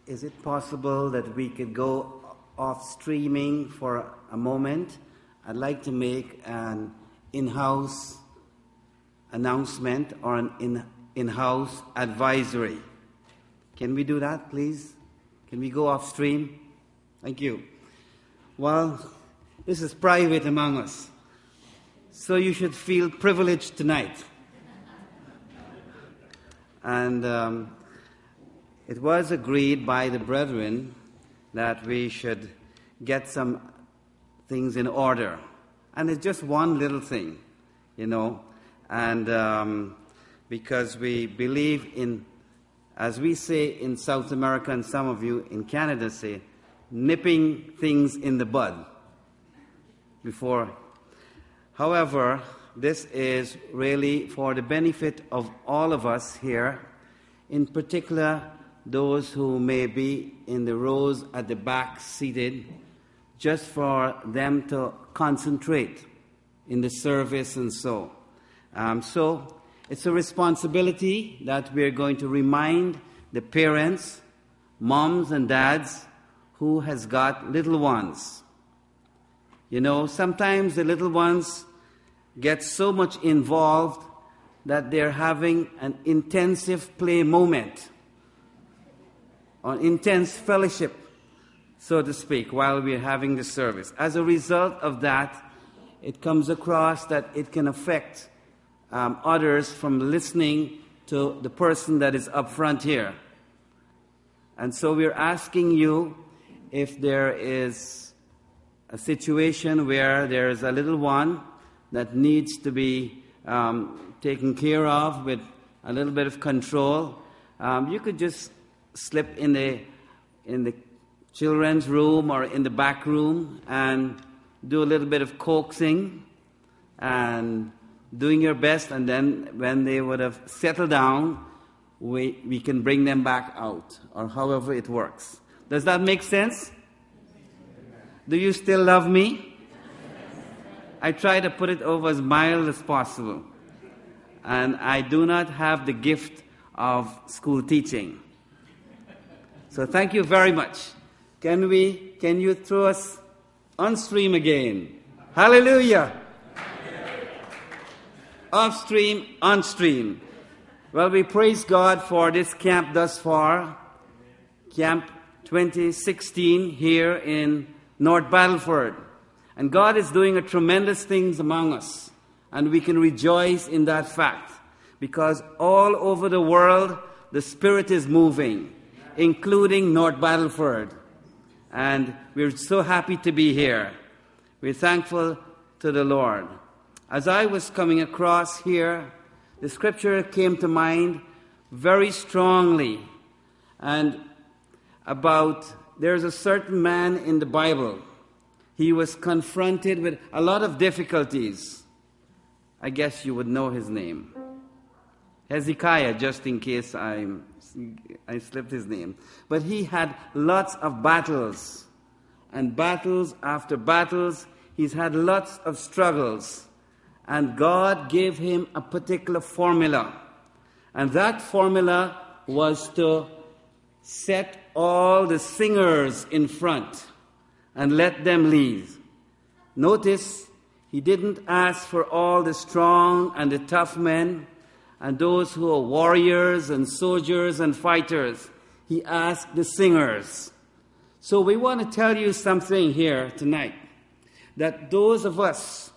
is it possible that we could go off streaming for a moment? I'd like to make an in-house announcement or an in-house advisory. Can we do that, please? Can we go off stream? Thank you. Well, this is private among us, so you should feel privileged tonight. And it was agreed by the brethren that we should get some things in order. And it's just one little thing, and because we believe in, as we say in South America, and some of you in Canada say, nipping things in the bud before. However, this is really for the benefit of all of us here, in particular those who may be in the rows at the back seated, just for them to concentrate in the service and so. So it's a responsibility that we're going to remind the parents, moms and dads, who has got little ones. Sometimes the little ones get so much involved that they're having an intensive play moment, or intense fellowship, so to speak, while we're having the service. As a result of that, it comes across that it can affect others from listening to the person that is up front here. And so we're asking you, if there is a situation where there is a little one that needs to be taken care of with a little bit of control, you could just slip in the children's room or in the back room and do a little bit of coaxing and doing your best, and then when they would have settled down, we can bring them back out, or however it works. Does that make sense? Do you still love me? I try to put it over as mild as possible. And I do not have the gift of school teaching. So thank you very much. Can you throw us on stream again? Hallelujah. Off stream, on stream. Well, we praise God for this camp thus far. Camp 2016 here in North Battleford. And God is doing a tremendous things among us. And we can rejoice in that fact. Because all over the world, the Spirit is moving, including North Battleford. And we're so happy to be here. We're thankful to the Lord. As I was coming across here, the scripture came to mind very strongly. And there's a certain man in the Bible. He was confronted with a lot of difficulties. I guess you would know his name. Hezekiah, just in case I slipped his name. But he had lots of battles. And battles after battles, he's had lots of struggles. And God gave him a particular formula. And that formula was to set all the singers in front and let them lead. Notice, he didn't ask for all the strong and the tough men and those who are warriors and soldiers and fighters. He asked the singers. So we want to tell you something here tonight, that those of us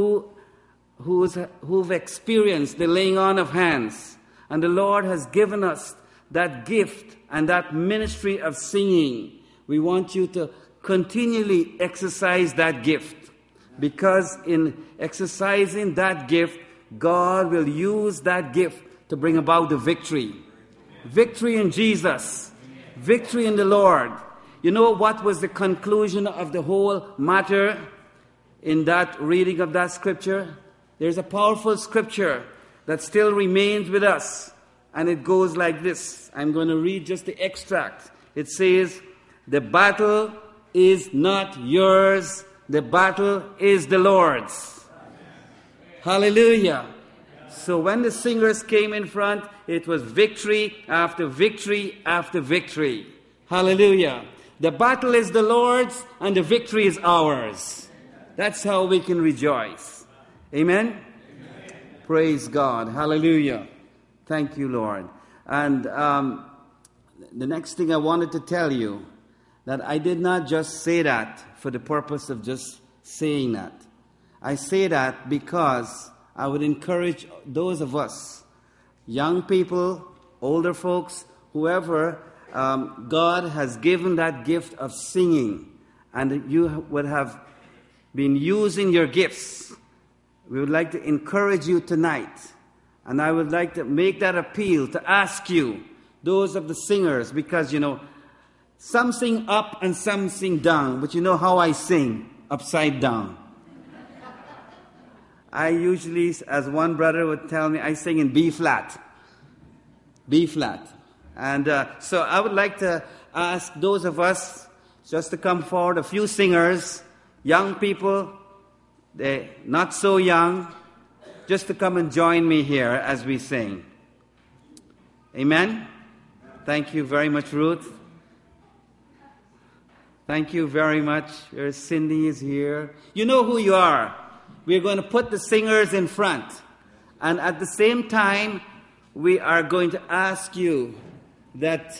who've experienced the laying on of hands, and the Lord has given us that gift and that ministry of singing, we want you to continually exercise that gift, because in exercising that gift, God will use that gift to bring about the victory. Victory in Jesus. Victory in the Lord. You know what was the conclusion of the whole matter in that reading of that scripture? There's a powerful scripture that still remains with us. And it goes like this. I'm going to read just the extract. It says, "The battle is not yours. The battle is the Lord's." Hallelujah. So when the singers came in front, it was victory after victory after victory. Hallelujah. The battle is the Lord's and the victory is ours. That's how we can rejoice. Amen? Amen. Praise God. Hallelujah. Thank you, Lord. And the next thing I wanted to tell you, that I did not just say that for the purpose of just saying that. I say that because I would encourage those of us, young people, older folks, whoever, God has given that gift of singing, and you would have been using your gifts. We would like to encourage you tonight, and I would like to make that appeal to ask you, those of the singers, because some sing up and some sing down, but you know how I sing? Upside down. I usually, as one brother would tell me, I sing in B flat. B flat. And so I would like to ask those of us just to come forward, a few singers, young people, they not so young, just to come and join me here as we sing. Amen? Thank you very much, Ruth. Thank you very much. Cindy is here. You know who you are. We're going to put the singers in front. And at the same time, we are going to ask you that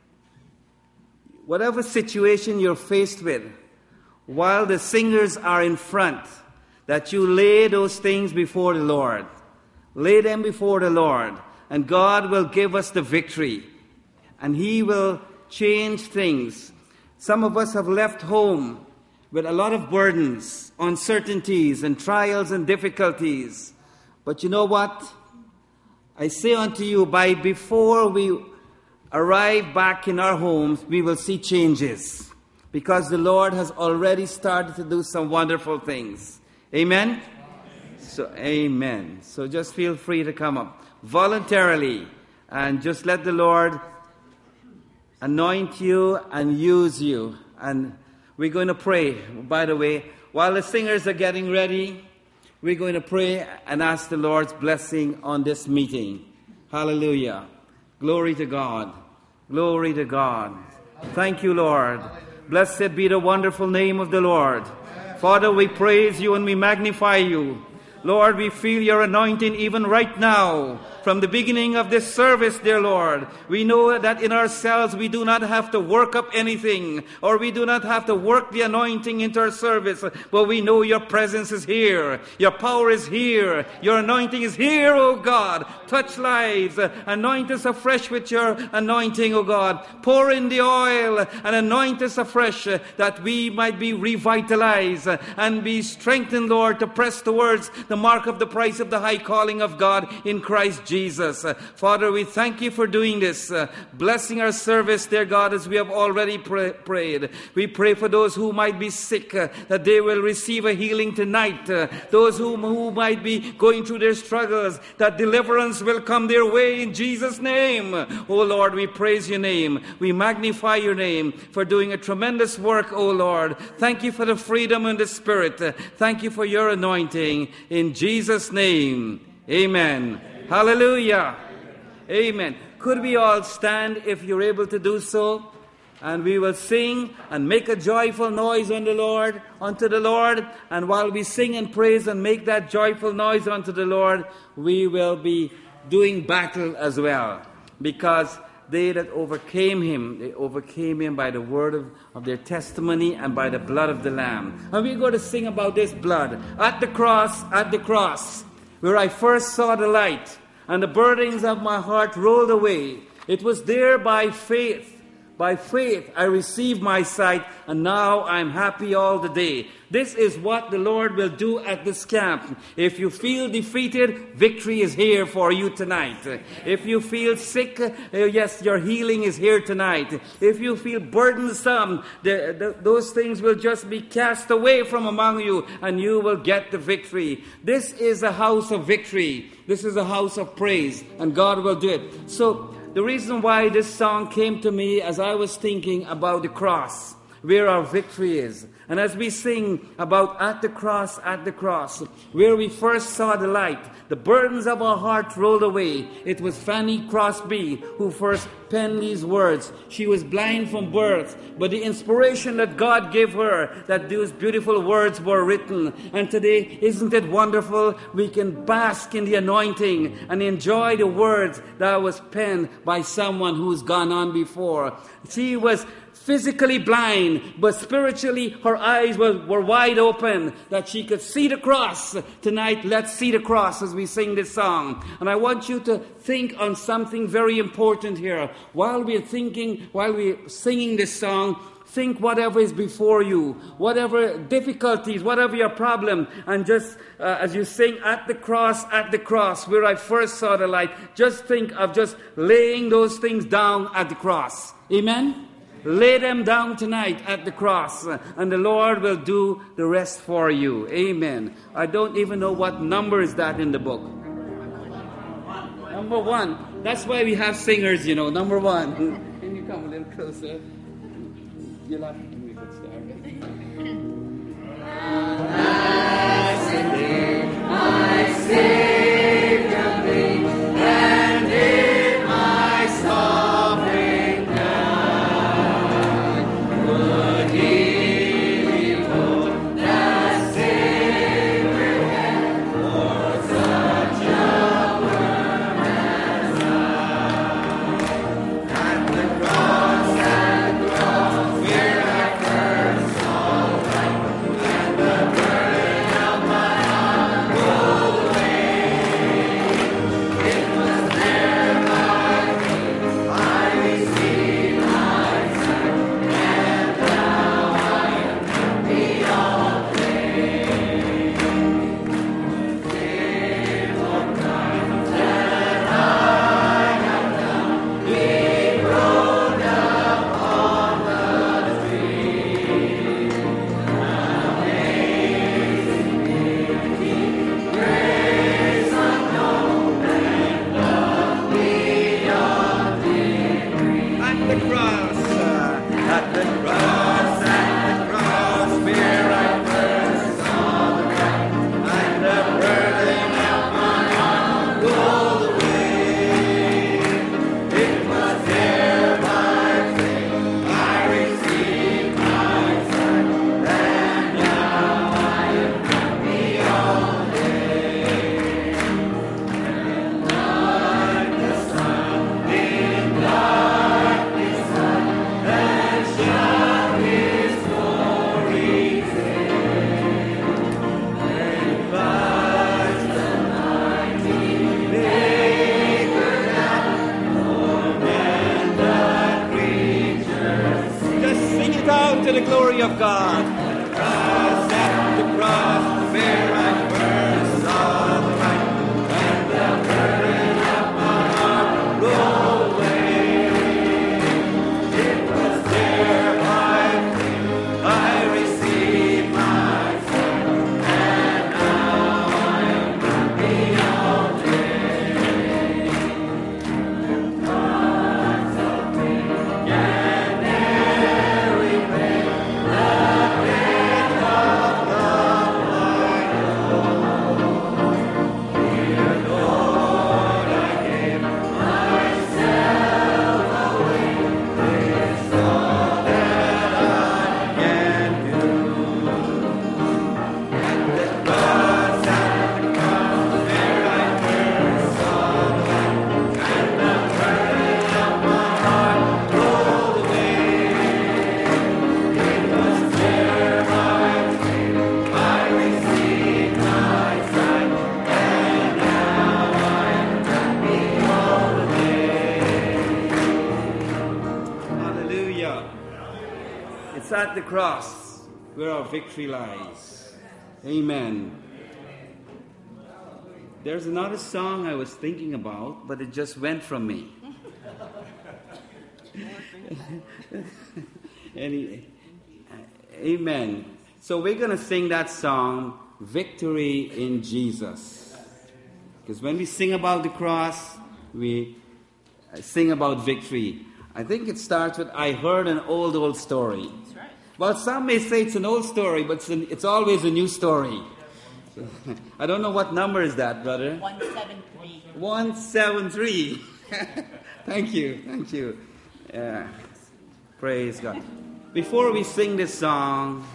whatever situation you're faced with, while the singers are in front, that you lay those things before the Lord. Lay them before the Lord. And God will give us the victory. And He will change things. Some of us have left home with a lot of burdens, uncertainties, and trials and difficulties. But you know what? I say unto you, before we arrive back in our homes, we will see changes. Because the Lord has already started to do some wonderful things. Amen? Amen. So just feel free to come up voluntarily and just let the Lord anoint you and use you. And we're going to pray. By the way, while the singers are getting ready, we're going to pray and ask the Lord's blessing on this meeting. Hallelujah. Glory to God. Glory to God. Thank you, Lord. Blessed be the wonderful name of the Lord. Father, we praise you and we magnify you. Lord, we feel your anointing even right now. From the beginning of this service, dear Lord, we know that in ourselves we do not have to work up anything, or we do not have to work the anointing into our service, but we know your presence is here. Your power is here. Your anointing is here, O God. Touch lives. Anoint us afresh with your anointing, O God. Pour in the oil and anoint us afresh that we might be revitalized and be strengthened, Lord, to press towards the mark of the prize of the high calling of God in Christ Jesus. Father, we thank you for doing this. Blessing our service, dear God, as we have already prayed. We pray for those who might be sick, that they will receive a healing tonight. Those who might be going through their struggles, that deliverance will come their way in Jesus' name. Oh Lord, we praise your name. We magnify your name for doing a tremendous work, oh Lord. Thank you for the freedom in the Spirit. Thank you for your anointing. In Jesus' name, amen. Hallelujah. Amen. Could we all stand if you're able to do so? And we will sing and make a joyful noise unto the Lord. And while we sing and praise and make that joyful noise unto the Lord, we will be doing battle as well. Because they that overcame him, they overcame him by the word of their testimony and by the blood of the Lamb. And we're going to sing about this blood. At the cross, where I first saw the light, and the burdens of my heart rolled away. It was there by faith. By faith I received my sight, and now I'm happy all the day. This is what the Lord will do at this camp. If you feel defeated, victory is here for you tonight. If you feel sick, yes, your healing is here tonight. If you feel burdensome, those things will just be cast away from among you, and you will get the victory. This is a house of victory. This is a house of praise, and God will do it. So the reason why this song came to me as I was thinking about the cross, where our victory is. And as we sing about at the cross, where we first saw the light, the burdens of our heart rolled away. It was Fanny Crosby who first penned these words. She was blind from birth, but the inspiration that God gave her, that those beautiful words were written. And today, isn't it wonderful? We can bask in the anointing and enjoy the words that was penned by someone who's gone on before. She was physically blind, but spiritually her eyes were wide open, that she could see the cross. Tonight, let's see the cross as we sing this song. And I want you to think on something very important here. While we're singing this song, think whatever is before you, whatever difficulties, whatever your problem, and just as you sing at the cross, where I first saw the light, just think of just laying those things down at the cross. Amen? Lay them down tonight at the cross, and the Lord will do the rest for you. Amen. I don't even know what number is that in the book. Number 1. That's why we have singers, number 1. Can you come a little closer? You'll have to give me a good start. I Savior be, and in my suffering God, would He behold the Savior hand for such a worm as I? At the cross, where I first saw light, and the burden of my heart rolled away. It was there by faith I received my sight, and now I am happy all day. Therefore Christ that I have found, He rode upon the tree. Amazing beauty, grace unknown, and love beyond degree. At the cross, where I first saw the light, and the burden of my heart rolled away. It was there by faith I received my sight, and now I am happy all day. And like the sun in darkness sun, and shall His glory say. And Christ Almighty maker that more than the creatures. Just sing it out to the glory of God. At the cross, where I first saw the light, and the burden of my heart rolled away. It was there by faith I received my sight, and now I am happy all day. God's of me and every way, the faith of love I know. Dear Lord, I gave myself away. It's all that I can do. At the cross, where I first saw the light, and the burden of my heart rolled away. It was there by faith I received my sight, and now I am happy all day. Hallelujah. It's at the cross where our victory lies. Amen. There's another song I was thinking about, but it just went from me. Amen. So we're going to sing that song, Victory in Jesus. Because when we sing about the cross, we sing about victory. I think it starts with, I heard an old story. That's right. Well, some may say it's an old story, but it's always a new story. I don't know what number is that, brother? 173. 173. Thank you. Praise God. Before we sing this song,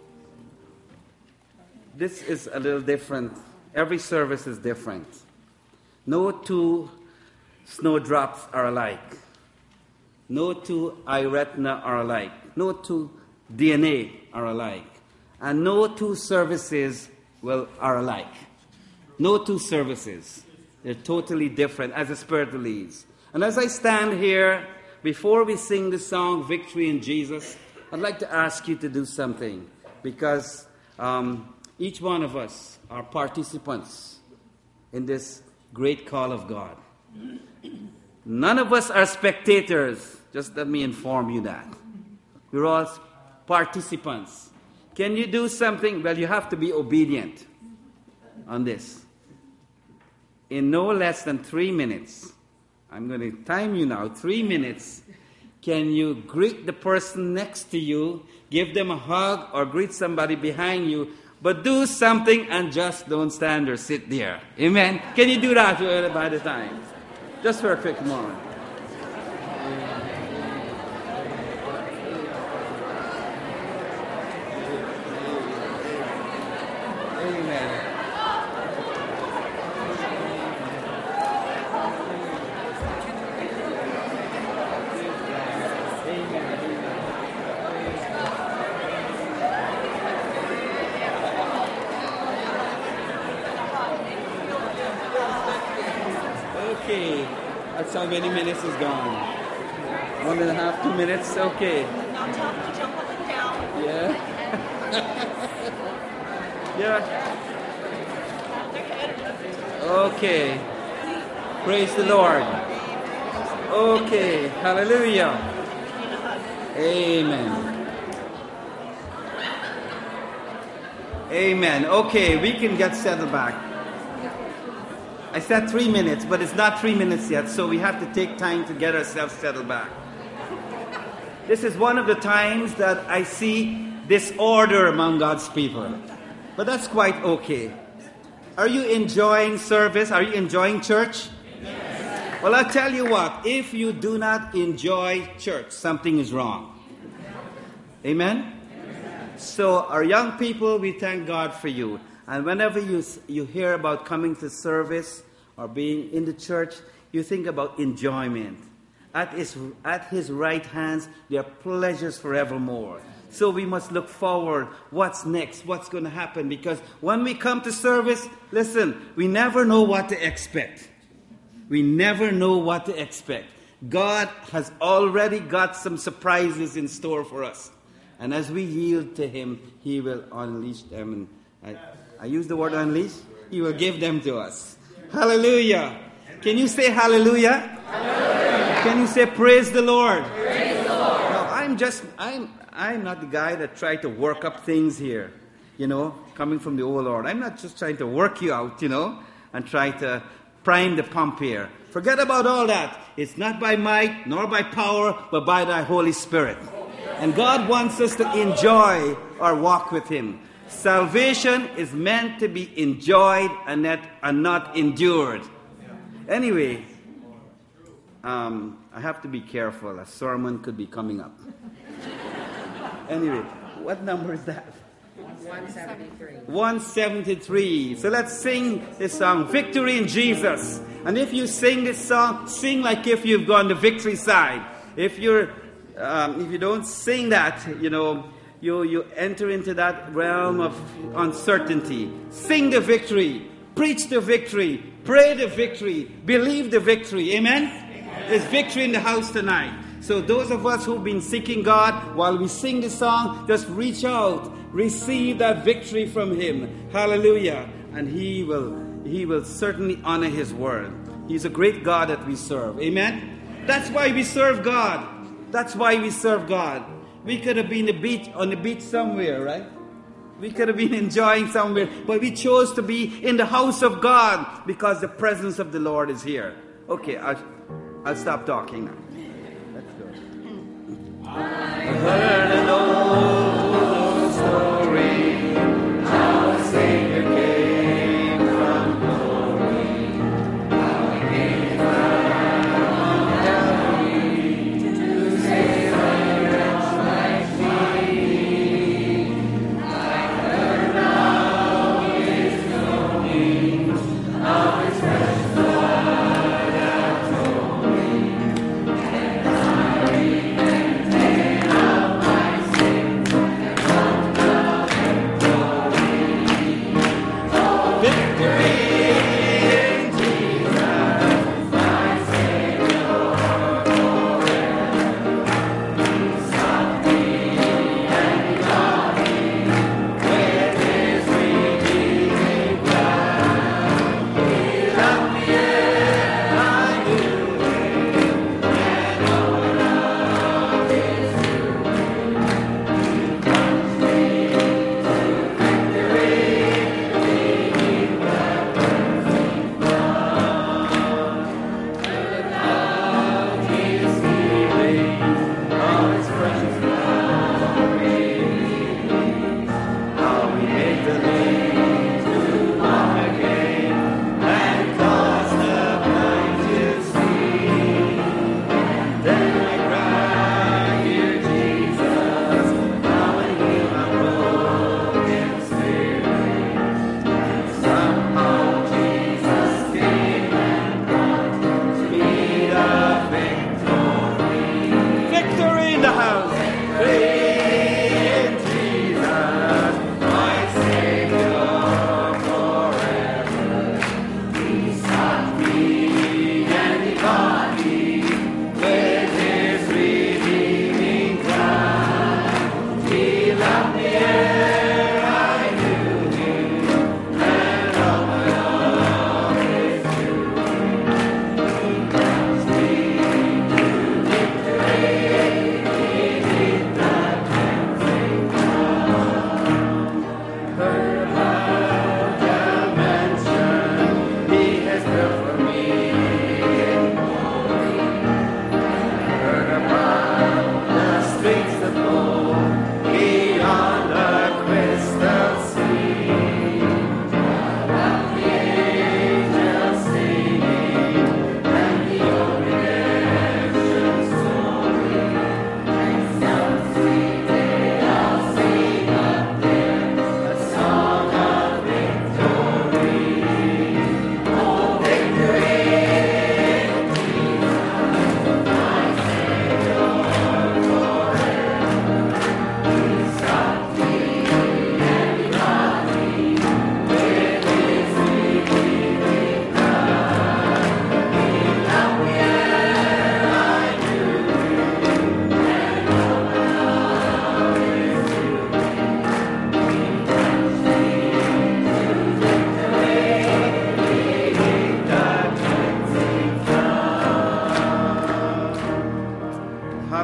this is a little different. Every service is different. No two snowdrops are alike. No two eye retina are alike. No two DNA are alike. And no two services are alike. No two services. They're totally different as the Spirit leads. And as I stand here, before we sing the song, Victory in Jesus, I'd like to ask you to do something. Because each one of us are participants in this great call of God. None of us are spectators. Just let me inform you that. We're all participants. Can you do something? Well, you have to be obedient on this. In no less than 3 minutes, I'm going to time you now, 3 minutes, can you greet the person next to you, give them a hug, or greet somebody behind you, but do something and just don't stand or sit there. Amen? Can you do that by the time? Just for a quick moment. Okay, that's how many minutes is gone. 1.5, 2 minutes, okay. Now tell them to jump up and down. Yeah. Yeah. Okay. Praise the Lord. Okay, hallelujah. Amen. Amen. Okay, we can get settled back. I said 3 minutes, but it's not 3 minutes yet, so we have to take time to get ourselves settled back. This is one of the times that I see disorder among God's people. But that's quite okay. Are you enjoying service? Are you enjoying church? Yes. Well, I'll tell you what. If you do not enjoy church, something is wrong. Amen? So our young people, we thank God for you. And whenever you hear about coming to service or being in the church, you think about enjoyment. At his right hands, there are pleasures forevermore. So we must look forward. What's next? What's going to happen? Because when we come to service, listen, we never know what to expect. We never know what to expect. God has already got some surprises in store for us. And as we yield to Him, He will unleash them. And I use the word unleash. He will give them to us. Hallelujah. Can you say hallelujah? Hallelujah. Can you say praise the Lord? Praise the Lord. Now, I'm not the guy that try to work up things here, coming from the old Lord. I'm not just trying to work you out, and try to prime the pump here. Forget about all that. It's not by might nor by power, but by thy Holy Spirit. And God wants us to enjoy our walk with Him. Salvation is meant to be enjoyed and not endured. Anyway, I have to be careful. A sermon could be coming up. Anyway, what number is that? 173. 173. So let's sing this song, Victory in Jesus. And if you sing this song, sing like if you've gone the victory side. If you don't sing that, you enter into that realm of uncertainty. Sing the victory. Preach the victory. Pray the victory. Believe the victory. Amen? There's victory in the house tonight. So those of us who've been seeking God, while we sing the song, just reach out. Receive that victory from Him. Hallelujah. And He will certainly honor His word. He's a great God that we serve. Amen? That's why we serve God. That's why we serve God. We could have been on the beach somewhere, right? We could have been enjoying somewhere. But we chose to be in the house of God because the presence of the Lord is here. Okay, I'll stop talking now. Let's go. I heard an old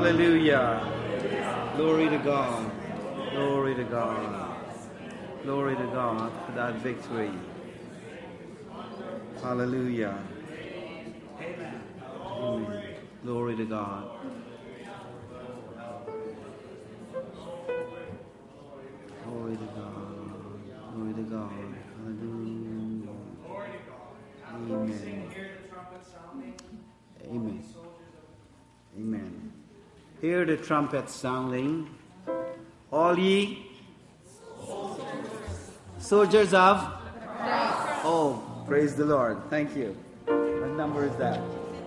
Hallelujah. Glory to God. Glory to God. Glory to God for that victory. Hallelujah. Amen. Glory to God. Glory to God. Glory to God. Hallelujah. Amen. Amen. Amen. Hear the trumpet sounding. All ye soldiers of? Oh, praise the Lord. Thank you. What number is that?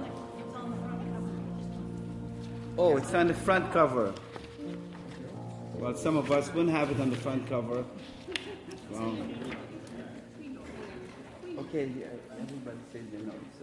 Oh, it's on the front cover. Well, some of us wouldn't have it on the front cover. Wow. Okay, everybody says they know, so.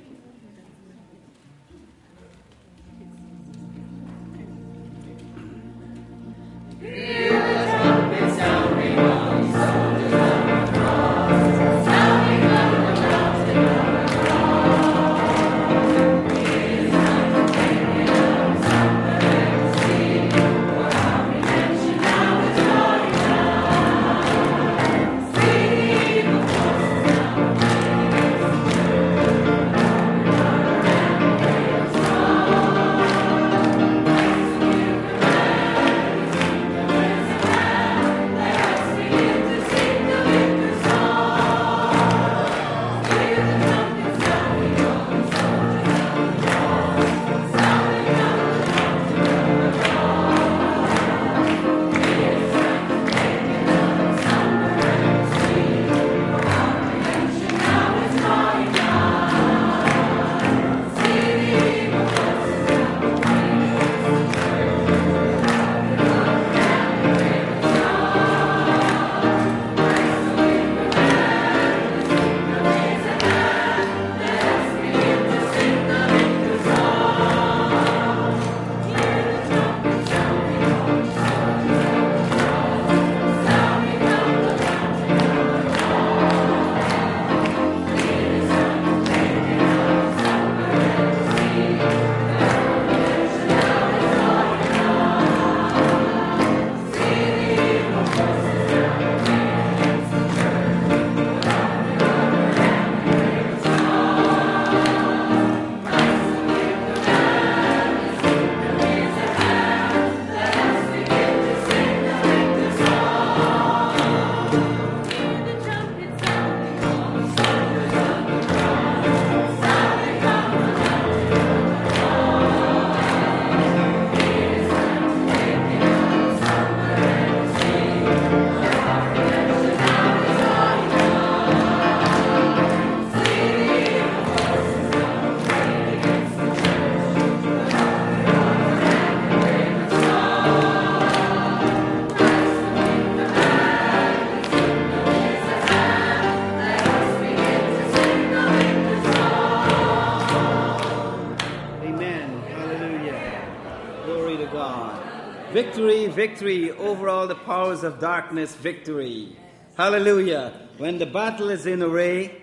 Victory, victory over all the powers of darkness, victory. Hallelujah. When the battle is in array,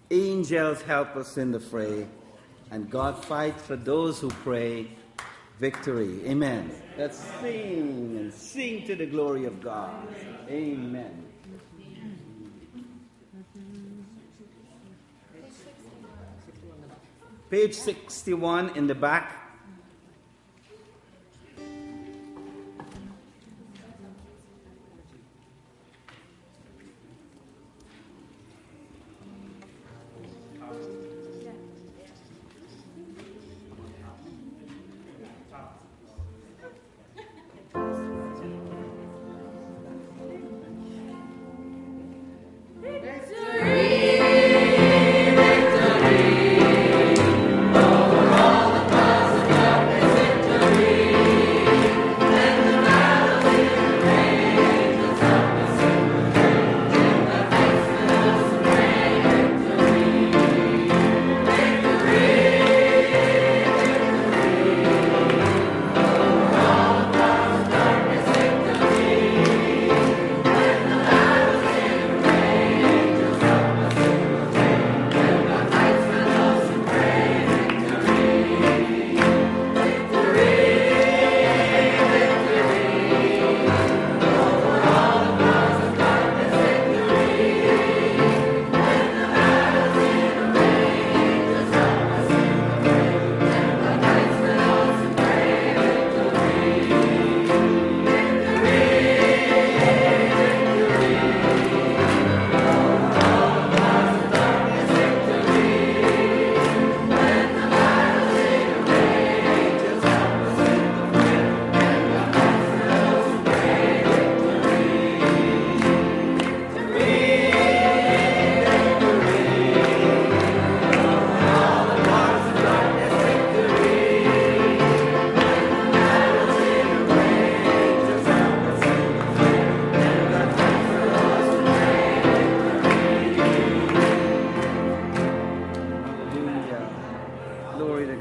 angels help us in the fray, and God fights for those who pray. Victory. Amen. Let's sing and sing to the glory of God. Amen. Page 61 in the back.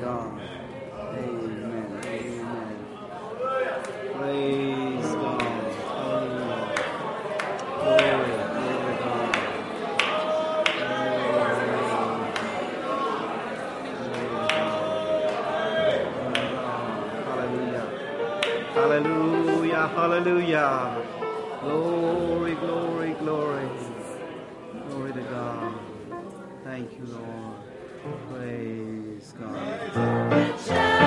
God. Amen. Amen. Praise God. Hallelujah. Glory, glory to God. Hallelujah. Hallelujah. Hallelujah. Glory, glory, glory. Glory to God. Thank you, Lord. Praise God.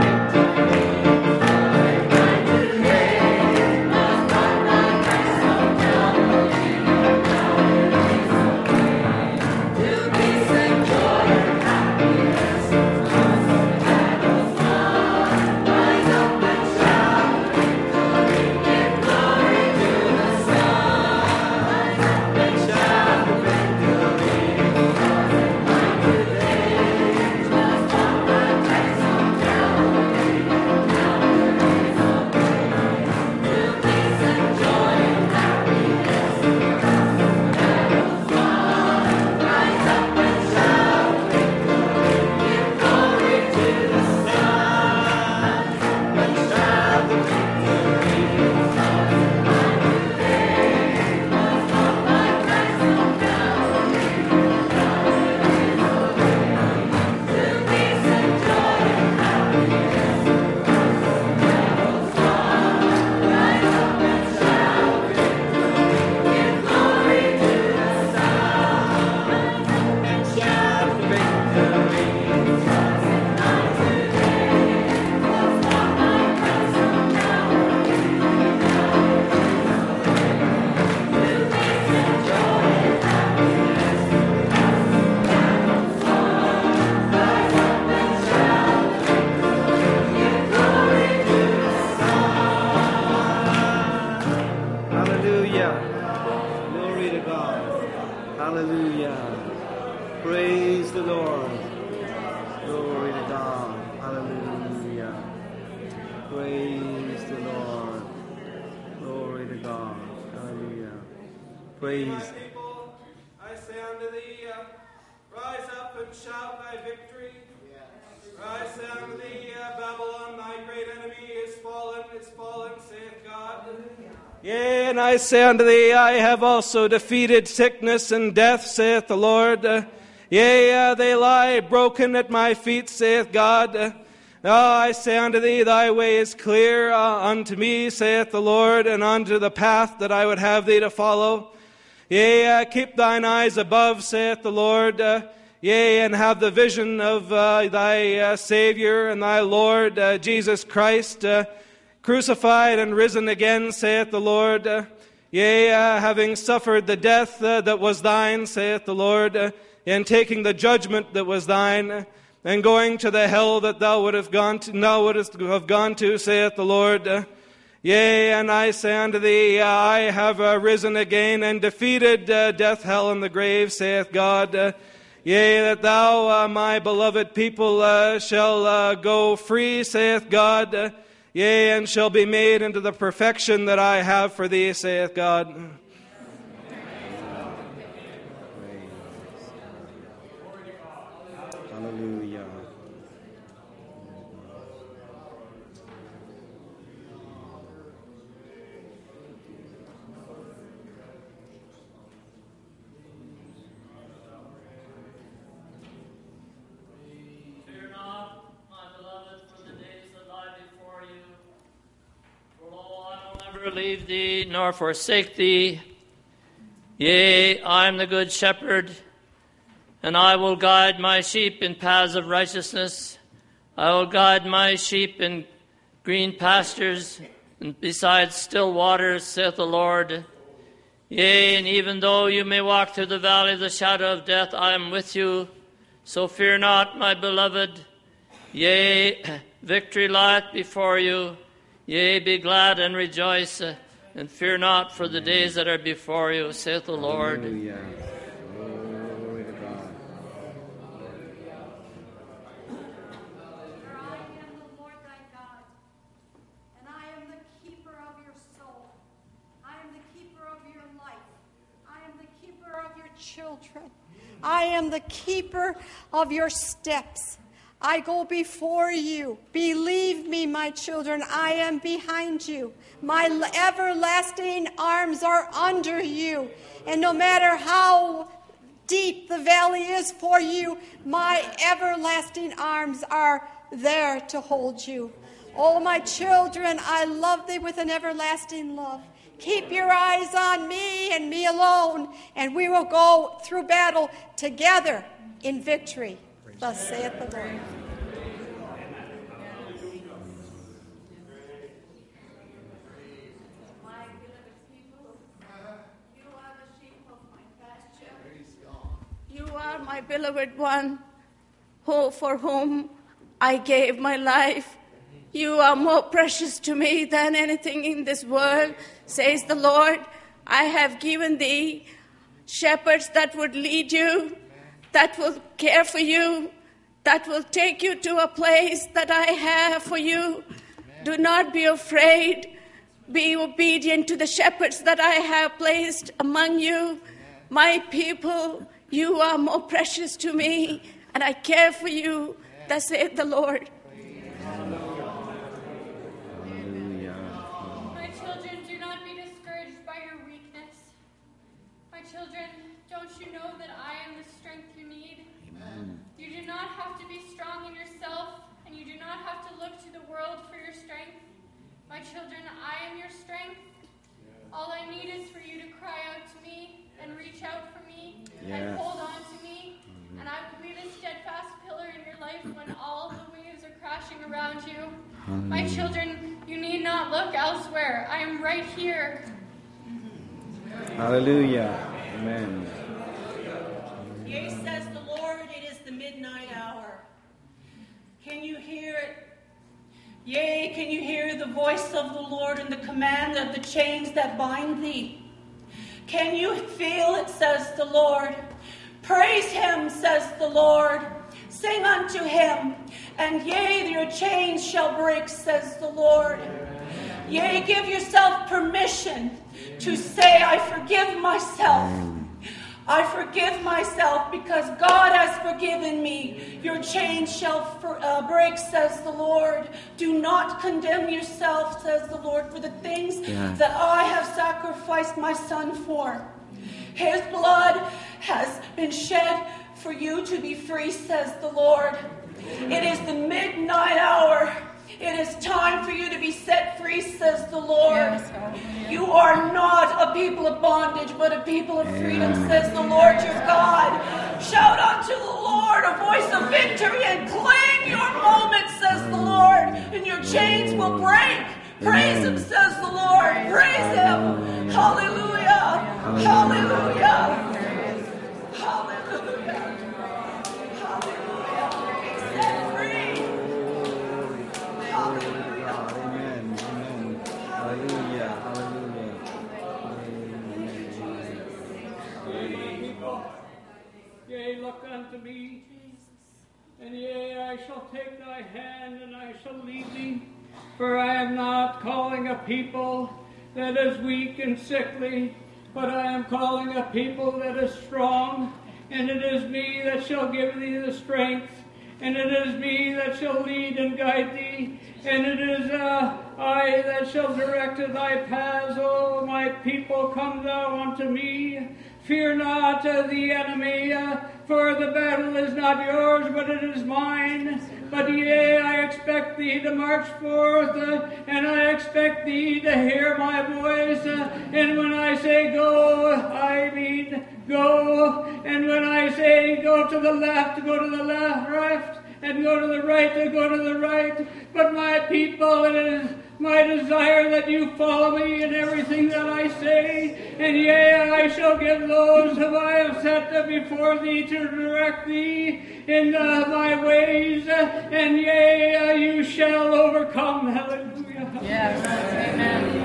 Hallelujah. Glory to God. Hallelujah. Praise the Lord. Glory to God. Hallelujah. Praise the Lord. Glory to God. Hallelujah. Praise. My people, I say unto thee, rise up and shout thy victory. I say unto thee, Babylon, thy great enemy is fallen, saith God. Yea, and I say unto thee, I have also defeated sickness and death, saith the Lord. Yea, they lie broken at my feet, saith God. I say unto thee, thy way is clear unto me, saith the Lord, and unto the path that I would have thee to follow. Yea, keep thine eyes above, saith the Lord. Yea, and have the vision of thy Savior and thy Lord, Jesus Christ, crucified and risen again, saith the Lord. Yea, having suffered the death that was thine, saith the Lord, and taking the judgment that was thine, and going to the hell that thou wouldst have gone to, saith the Lord. Yea, and I say unto thee, I have risen again and defeated death, hell, and the grave, saith God. Yea, that thou, my beloved people, shall go free, saith God. Yea, and shall be made into the perfection that I have for thee, saith God. Hallelujah. Fear not, my beloved, for the days that lie before you. For lo, I will never leave thee nor forsake thee. Yea, I am the good shepherd, and I will guide my sheep in paths of righteousness. I will guide my sheep in green pastures, and beside still waters, saith the Lord. Yea, and even though you may walk through the valley of the shadow of death, I am with you. So fear not, my beloved. Yea, victory lieth before you. Yea, be glad and rejoice, and fear not for the days that are before you, saith the Lord. Hallelujah. Glory to God. For I am the Lord thy God, and I am the keeper of your soul. I am the keeper of your life. I am the keeper of your children. I am the keeper of your steps. I go before you. Believe me, my children, I am behind you. My everlasting arms are under you. And no matter how deep the valley is for you, my everlasting arms are there to hold you. Oh, my children, I love thee with an everlasting love. Keep your eyes on me and me alone, and we will go through battle together in victory. Thus saith the Lord. My beloved people, you are the sheep of my pasture. You are my beloved one, for whom I gave my life. You are more precious to me than anything in this world, says the Lord. I have given thee shepherds that would lead you, that will care for you, that will take you to a place that I have for you. Do not be afraid. Be obedient to the shepherds that I have placed among you. My people, you are more precious to me, and I care for you, thus saith the Lord. My children, do not be discouraged by your weakness. My children, don't you know that I am the strength you need? Amen. You do not have to be strong in yourself, and you do not have to look to the world for your strength. My children, I am your strength. All I need is for you to cry out to me and reach out for me and hold on to me. And I will be the steadfast pillar in your life when all the waves are crashing around you. My children, you need not look elsewhere. I am right here. Hallelujah. Amen. Yea, says the Lord, it is the midnight hour. Can you hear it? Yea, can you hear the voice of the Lord and the command of the chains that bind thee? Can you feel it, says the Lord? Praise him, says the Lord. Sing unto him, and yea, your chains shall break, says the Lord. Yea, give yourself permission to say, I forgive myself. I forgive myself because God has forgiven me. Your chains shall break, says the Lord. Do not condemn yourself, says the Lord, for the things that I have sacrificed my son for. His blood has been shed for you to be free, says the Lord. It is the midnight hour. It is time for you to be set free, says the Lord. You are not a people of bondage, but a people of freedom, says the Lord your God. Shout unto the Lord a voice of victory and claim your moment, says the Lord, and your chains will break. Praise him, says the Lord. Praise him. Hallelujah. Hallelujah. Hallelujah. Set free. Amen. Amen. Hallelujah. Hallelujah. Yea, look unto me, and yea, I shall take thy hand, and I shall lead thee. For I am not calling a people that is weak and sickly, but I am calling a people that is strong, and it is me that shall give thee the strength, and it is me that shall lead and guide thee, and it is I that shall direct thy paths. O my people, come thou unto me. Fear not the enemy, for the battle is not yours, but it is mine. But yea, I expect thee to march forth, and I expect thee to hear my voice. And when I say go, I mean go. And when I say go to the left, go to the left, right, and go to the right, go to the right. But my people, it is my desire that you follow me in everything that I say. And yea, I shall give those whom I have set before thee to direct thee in thy ways. And yea, you shall overcome. Hallelujah. Yes. Amen.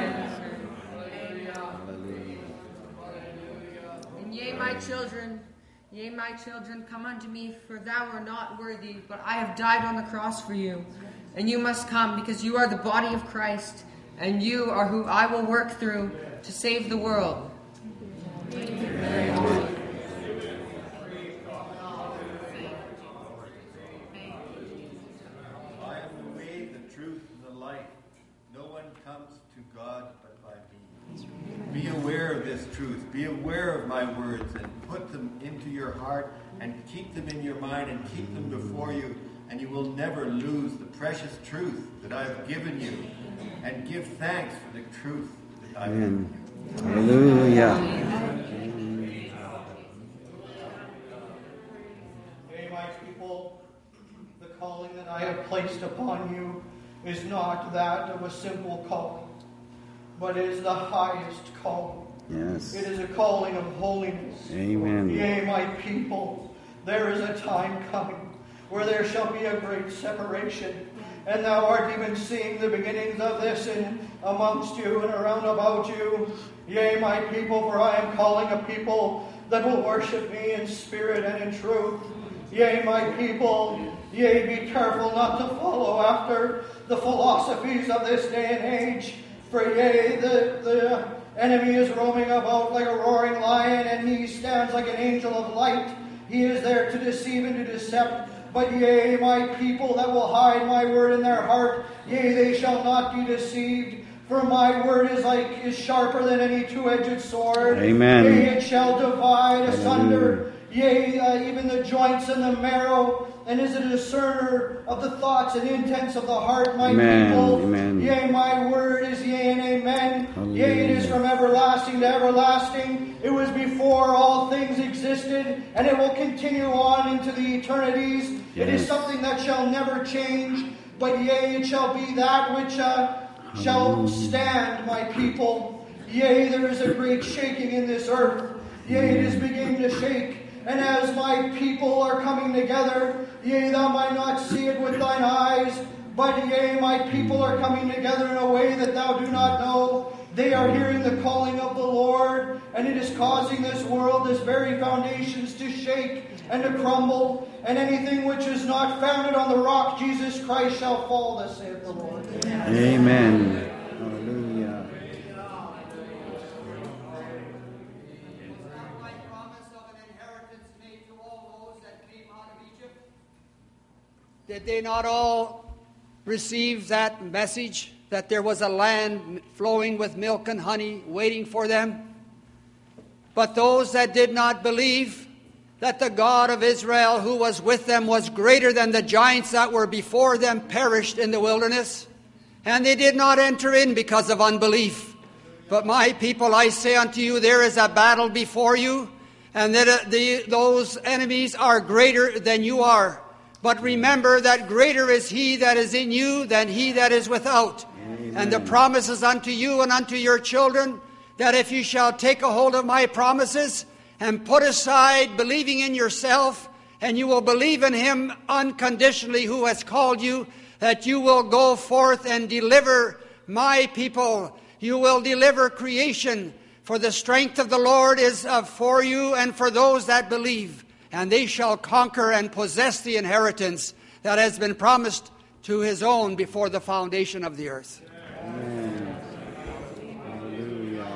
And yea, my children, come unto me, for thou art not worthy, but I have died on the cross for you. And you must come, because you are the body of Christ, and you are who I will work through to save the world. be aware of my words and put them into your heart and keep them in your mind and keep them before you, and you will never lose the precious truth that I've given you. And give thanks for the truth that I've given you. Hallelujah. Hey, my people, the calling that I have placed upon you is not that of a simple calling, but is the highest calling. Yes. It is a calling of holiness. Amen. Yea, my people, there is a time coming where there shall be a great separation. And thou art even seeing the beginnings of this in amongst you and around about you. Yea, my people, for I am calling a people that will worship me in spirit and in truth. Yea, my people, yea, be careful not to follow after the philosophies of this day and age. For yea, the enemy is roaming about like a roaring lion, and he stands like an angel of light. He is there to deceive and to decept. But yea, my people that will hide my word in their heart, yea, they shall not be deceived. For my word is sharper than any two-edged sword. Amen. Yea, it shall divide asunder, yea, even the joints and the marrow, and is a discerner of the thoughts and intents of the heart, my people. Amen. Yea, my word is yea and amen. Hallelujah. Yea, it is from everlasting to everlasting. It was before all things existed, and it will continue on into the eternities. Yes. It is something that shall never change, but yea, it shall be that which shall stand, my people. Yea, there is a great shaking in this earth. Yea, it is beginning to shake. And as my people are coming together, yea, thou might not see it with thine eyes, but yea, my people are coming together in a way that thou do not know. They are hearing the calling of the Lord, and it is causing this world, this very foundations, to shake and to crumble, and anything which is not founded on the rock, Jesus Christ, shall fall, thus saith the Lord. Amen. Hallelujah. Did they not all receive that message that there was a land flowing with milk and honey waiting for them? But those that did not believe that the God of Israel who was with them was greater than the giants that were before them perished in the wilderness. And they did not enter in because of unbelief. But my people, I say unto you, there is a battle before you, and that those enemies are greater than you are. But remember that greater is he that is in you than he that is without. Amen. And the promises unto you and unto your children, that if you shall take a hold of my promises and put aside believing in yourself, and you will believe in him unconditionally who has called you, that you will go forth and deliver my people. You will deliver creation, for the strength of the Lord is for you and for those that believe. And they shall conquer and possess the inheritance that has been promised to his own before the foundation of the earth. Amen. Hallelujah.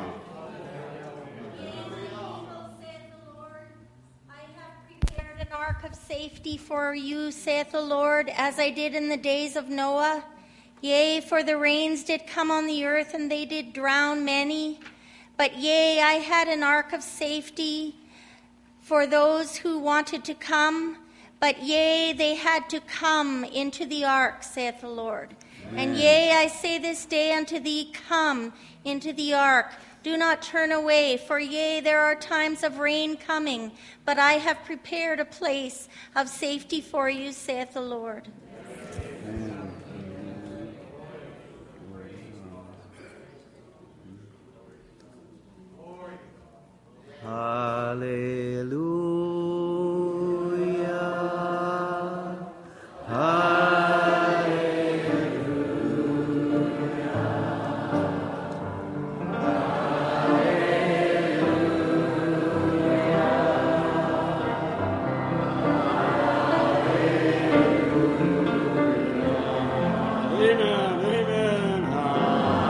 Saith the Lord, I have prepared an ark of safety for you, saith the Lord, as I did in the days of Noah. Yea, for the rains did come on the earth, and they did drown many. But yea, I had an ark of safety for those who wanted to come, but yea, they had to come into the ark, saith the Lord. Amen. And yea, I say this day unto thee, come into the ark. Do not turn away, for yea, there are times of rain coming, but I have prepared a place of safety for you, saith the Lord. Hallelujah.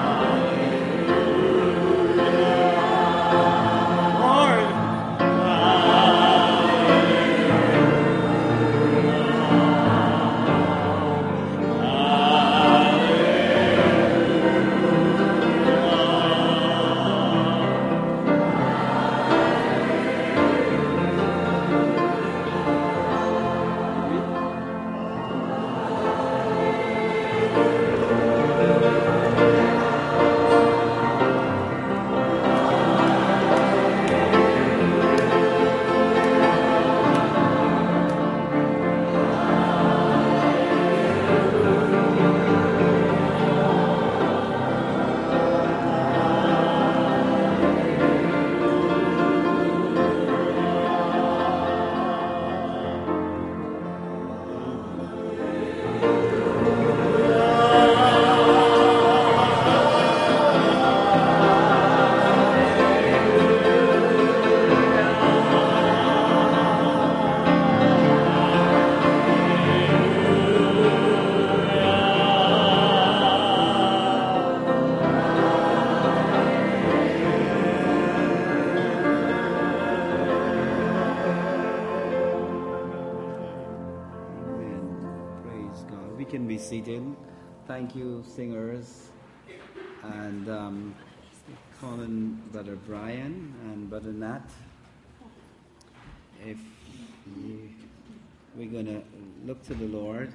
Hallelujah. We can be seated. Thank you, singers. And calling Brother Brian and Brother Nat. We're going to look to the Lord.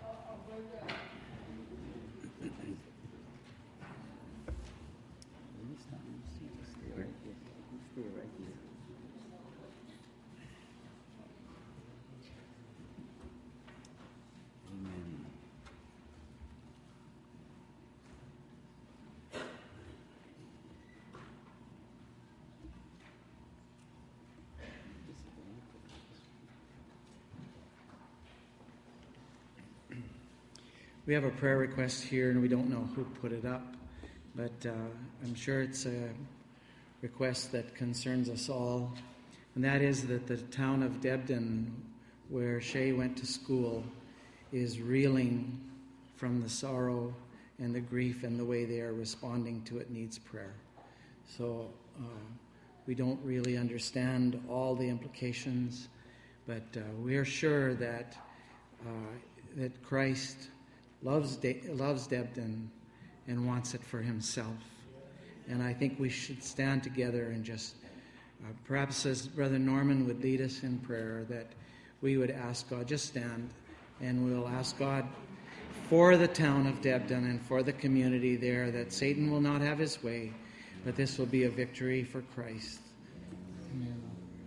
We have a prayer request here, and we don't know who put it up, but I'm sure it's a request that concerns us all, and that is that the town of Debden, where Shay went to school, is reeling from the sorrow and the grief, and the way they are responding to it needs prayer. So we don't really understand all the implications, but we are sure that Christ loves Debden and wants it for himself. And I think we should stand together and just, perhaps as Brother Norman would lead us in prayer, that we would ask God, just stand, and we'll ask God for the town of Debden and for the community there, that Satan will not have his way, but this will be a victory for Christ. Amen.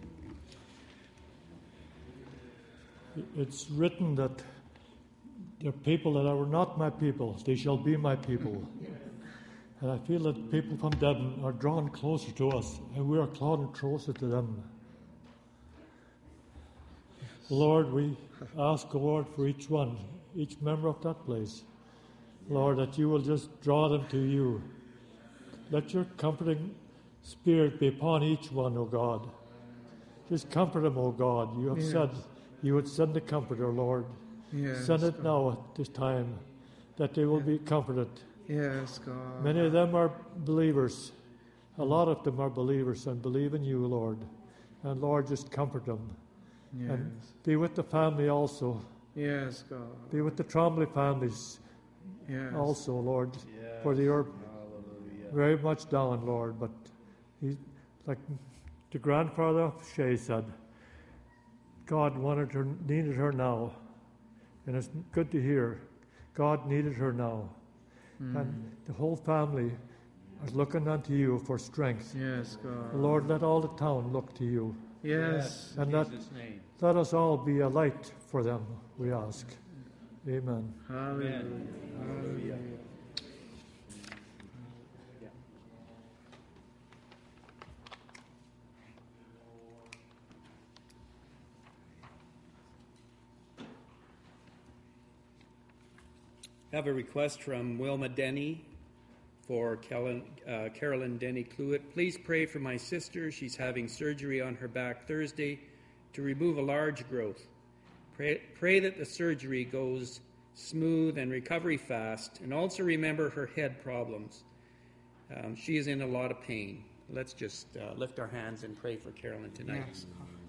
It's written that there are people that are not my people, they shall be my people. And I feel that people from Debden are drawn closer to us, and we are drawn closer to them. Lord, we ask, Lord, for each one, each member of that place, Lord, that you will just draw them to you. Let your comforting spirit be upon each one, O God. Just comfort them, O God. You have said you would send the Comforter, Lord. Yes, send it now at this time, that they will be comforted. Yes, God. Many of them are believers. A lot of them are believers and believe in you, Lord. And Lord, just comfort them. Yes. And be with the family also. Yes, God. Be with the Trombley families also, Lord. For they are very much down, Lord. But he, like the grandfather of Shay said, God wanted her, needed her now. And it's good to hear. God needed her now. And the whole family is looking unto you for strength. Yes, God. Lord, let all the town look to you. Yes. And let us all be a light for them, we ask. Amen. Hallelujah. Hallelujah. I have a request from Wilma Denny for Carolyn Denny Cluett. Please pray for my sister. She's having surgery on her back Thursday to remove a large growth. Pray that the surgery goes smooth and recovery fast, and also remember her head problems. She is in a lot of pain. Let's just lift our hands and pray for Carolyn tonight. Yes.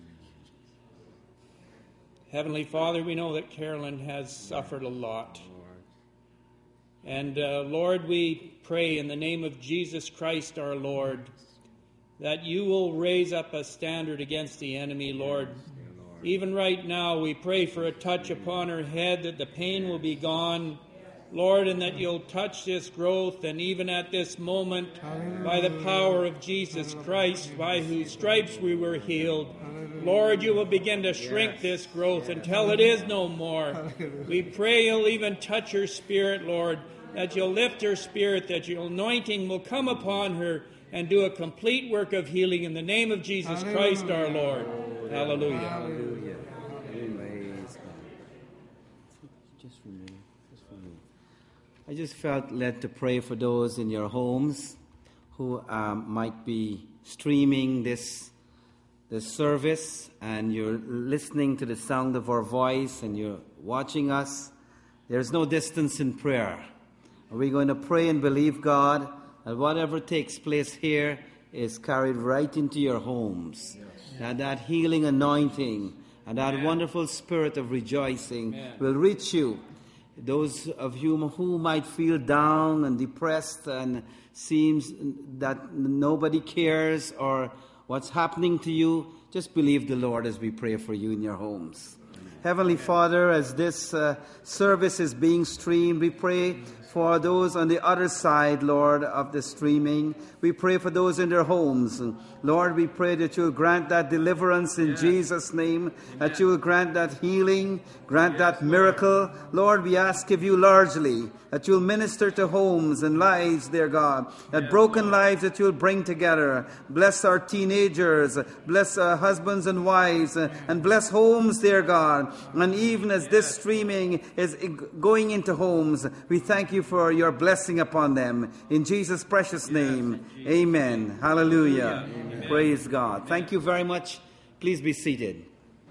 Heavenly Father, we know that Carolyn has suffered a lot. And Lord, we pray in the name of Jesus Christ our Lord that you will raise up a standard against the enemy, Lord. Even right now, we pray for a touch upon her head, that the pain will be gone, Lord, and that you'll touch this growth. And even at this moment, by the power of Jesus Christ, by whose stripes we were healed, Lord, you will begin to shrink this growth until it is no more. We pray you'll even touch her spirit, Lord, that you'll lift her spirit, that your anointing will come upon her and do a complete work of healing in the name of Jesus Christ our Lord. Hallelujah. Hallelujah. Praise God. Just for me. I just felt led to pray for those in your homes who might be streaming this service, and you're listening to the sound of our voice and you're watching us. There's no distance in prayer. We're going to pray and believe God that whatever takes place here is carried right into your homes. Yes. That healing anointing and that wonderful spirit of rejoicing will reach you. those of you who might feel down and depressed and seems that nobody cares or what's happening to you, just believe the Lord as we pray for you in your homes. Heavenly Father, as this service is being streamed, we pray for those on the other side, Lord, of the streaming. We pray for those in their homes. Lord, we pray that you will grant that deliverance in Jesus' name, that you will grant that healing, grant that miracle. Lord, we ask of you largely that you will minister to homes and lives, dear God, that broken lives that you will bring together. Bless our teenagers, bless husbands and wives, and bless homes, dear God. And even as this streaming is going into homes, we thank you for your blessing upon them. In Jesus' precious name, amen. Hallelujah. Amen. Praise God. Thank you very much. Please be seated.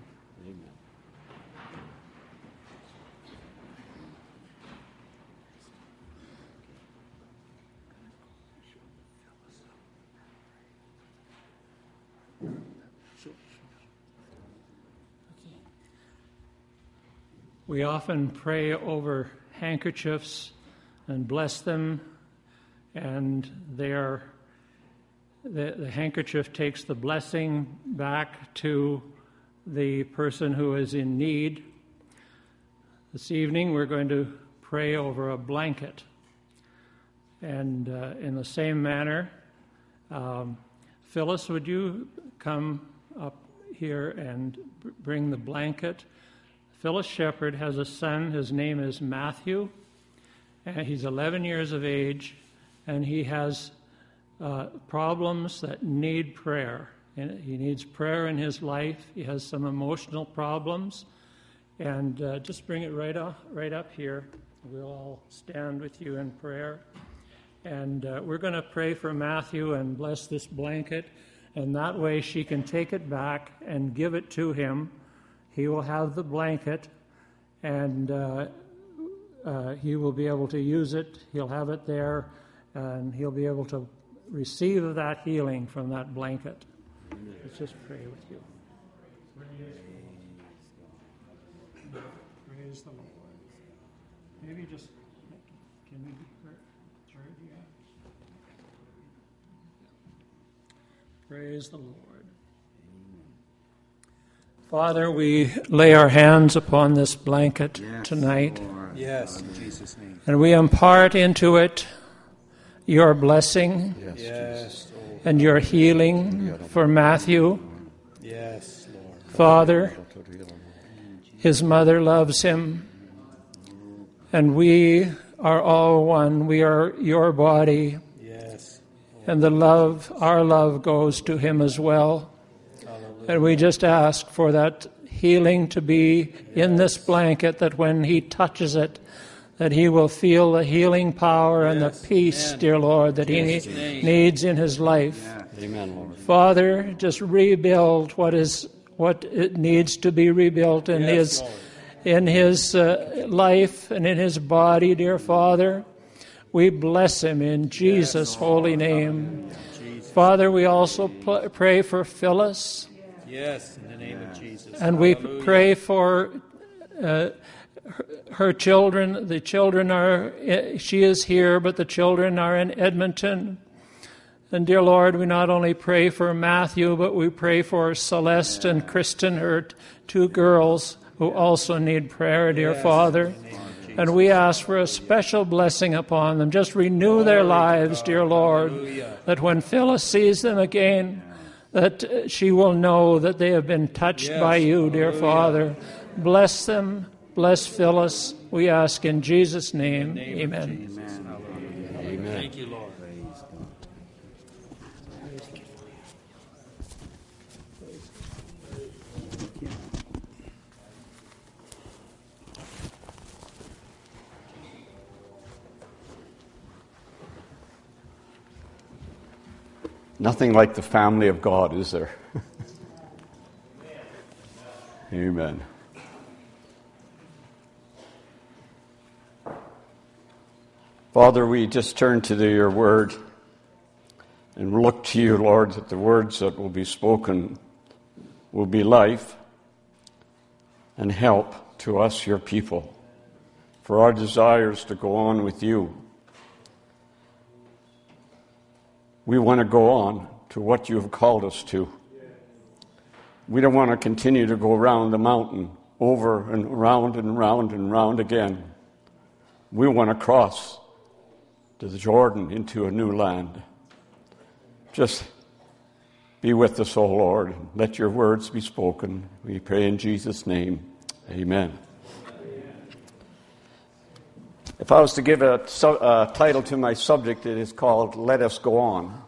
We often pray over handkerchiefs and bless them, and the handkerchief takes the blessing back to the person who is in need. This evening we're going to pray over a blanket, and in the same manner, Phyllis, would you come up here and bring the blanket? Phyllis Shepherd has a son. His name is Matthew, and he's 11 years of age, and he has problems that need prayer. And he needs prayer in his life. He has some emotional problems, and just bring it right up here. We'll all stand with you in prayer, and we're going to pray for Matthew and bless this blanket, and that way she can take it back and give it to him. He will have the blanket, and he will be able to use it. He'll have it there, and he'll be able to receive that healing from that blanket. Let's just pray with you. Praise the Lord. Maybe just, can we be heard? Yeah. Praise the Lord. Father, we lay our hands upon this blanket tonight. Lord. Yes, in Jesus' name. And we impart into it your blessing and your healing for Matthew. Yes, Lord. Father, his mother loves him, and we are all one. We are your body. Yes. And our love goes to him as well. And we just ask for that healing to be in this blanket, that when he touches it, that he will feel the healing power and the peace, dear Lord, that he needs in his life. Amen, Lord. Father, just rebuild what it needs to be rebuilt in his life and in his body, dear Father. We bless him in Jesus' holy name. Father, we also pray for Phyllis. Yes, in the name of Jesus. And we pray for her children. The children she is here, but the children are in Edmonton. And dear Lord, we not only pray for Matthew, but we pray for Celeste and Kristen, her two girls, who also need prayer, dear Father. And we ask for a special blessing upon them. Just renew their lives, dear Lord, that when Phyllis sees them again, that she will know that they have been touched by you, dear Father. Bless them. Bless Phyllis. We ask in Jesus' name. Amen. Amen. Thank you, Lord. Nothing like the family of God, is there? Amen. Father, we just turn to your word and look to you, Lord, that the words that will be spoken will be life and help to us, your people. for our desires to go on with you. We want to go on to what you have called us to. We don't want to continue to go around the mountain over and round and round and round again. We want to cross to the Jordan into a new land. Just be with us, O Lord. Let your words be spoken. We pray in Jesus' name. Amen. If I was to give a title to my subject, it is called Let Us Go On.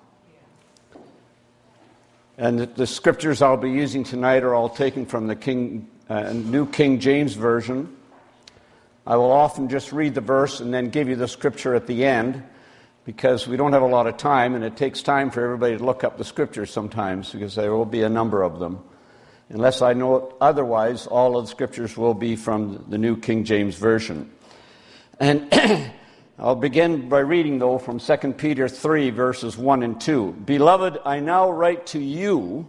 And the scriptures I'll be using tonight are all taken from the New King James Version. I will often just read the verse and then give you the scripture at the end, because we don't have a lot of time, and it takes time for everybody to look up the scriptures sometimes, because there will be a number of them. Unless I know otherwise, all of the scriptures will be from the New King James Version. And I'll begin by reading, though, from 2 Peter 3, verses 1 and 2. Beloved, I now write to you.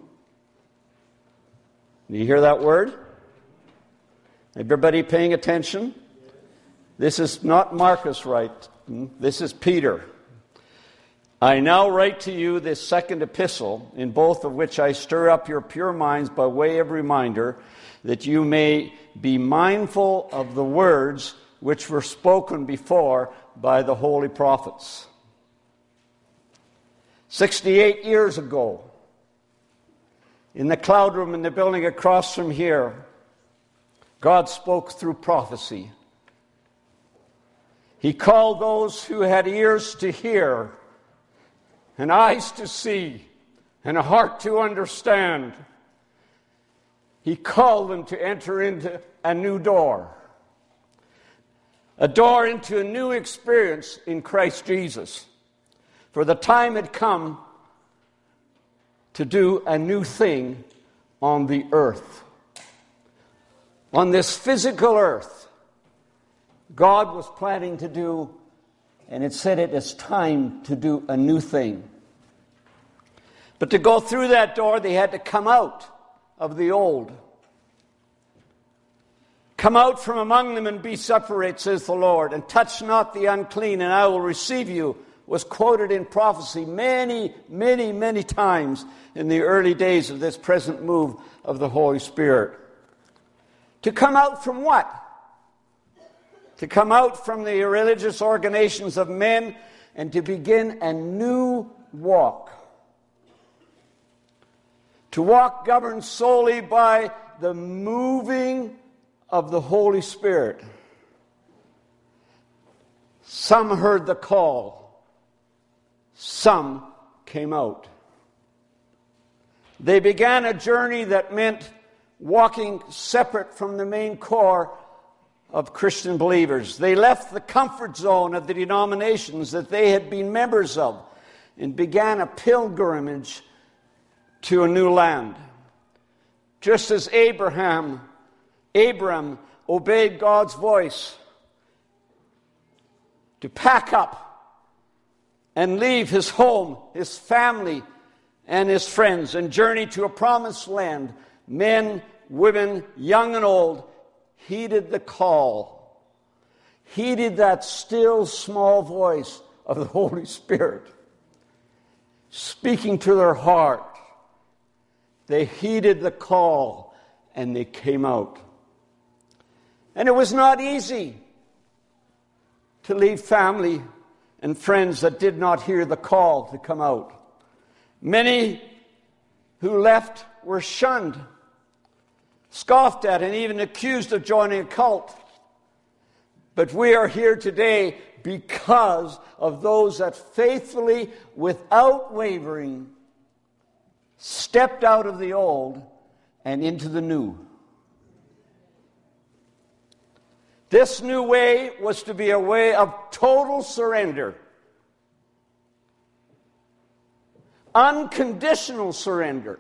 Do you hear that word? Everybody paying attention? This is not Marcus write. This is Peter. I now write to you this second epistle, in both of which I stir up your pure minds by way of reminder, that you may be mindful of the words which were spoken before by the holy prophets. 68 years ago, in the cloud room in the building across from here, God spoke through prophecy. He called those who had ears to hear, and eyes to see, and a heart to understand. He called them to enter into a new door. A door into a new experience in Christ Jesus. For the time had come to do a new thing on the earth. On this physical earth, God was planning to do, and it said it is time to do a new thing. But to go through that door, they had to come out of the old. Come out from among them and be separate, says the Lord, and touch not the unclean, and I will receive you, was quoted in prophecy many, many, many times in the early days of this present move of the Holy Spirit. To come out from what? To come out from the religious organizations of men and to begin a new walk. To walk governed solely by the moving of the Holy Spirit. Some heard the call. Some came out. They began a journey that meant walking separate from the main core of Christian believers. They left the comfort zone of the denominations that they had been members of and began a pilgrimage to a new land. Just as Abram obeyed God's voice to pack up and leave his home, his family, and his friends and journey to a promised land, men, women, young and old, heeded the call, heeded that still small voice of the Holy Spirit speaking to their heart. They heeded the call and they came out. And it was not easy to leave family and friends that did not hear the call to come out. Many who left were shunned, scoffed at, and even accused of joining a cult. But we are here today because of those that faithfully, without wavering, stepped out of the old and into the new. This new way was to be a way of total surrender. Unconditional surrender.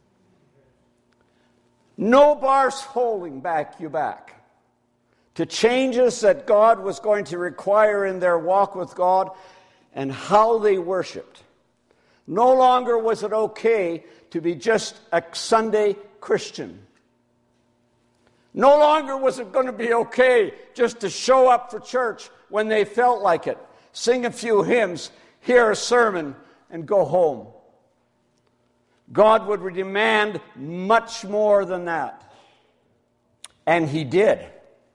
No bars holding back you back to changes that God was going to require in their walk with God and how they worshiped. No longer was it okay to be just a Sunday Christian. No longer was it going to be okay just to show up for church when they felt like it, sing a few hymns, hear a sermon, and go home. God would demand much more than that. And He did.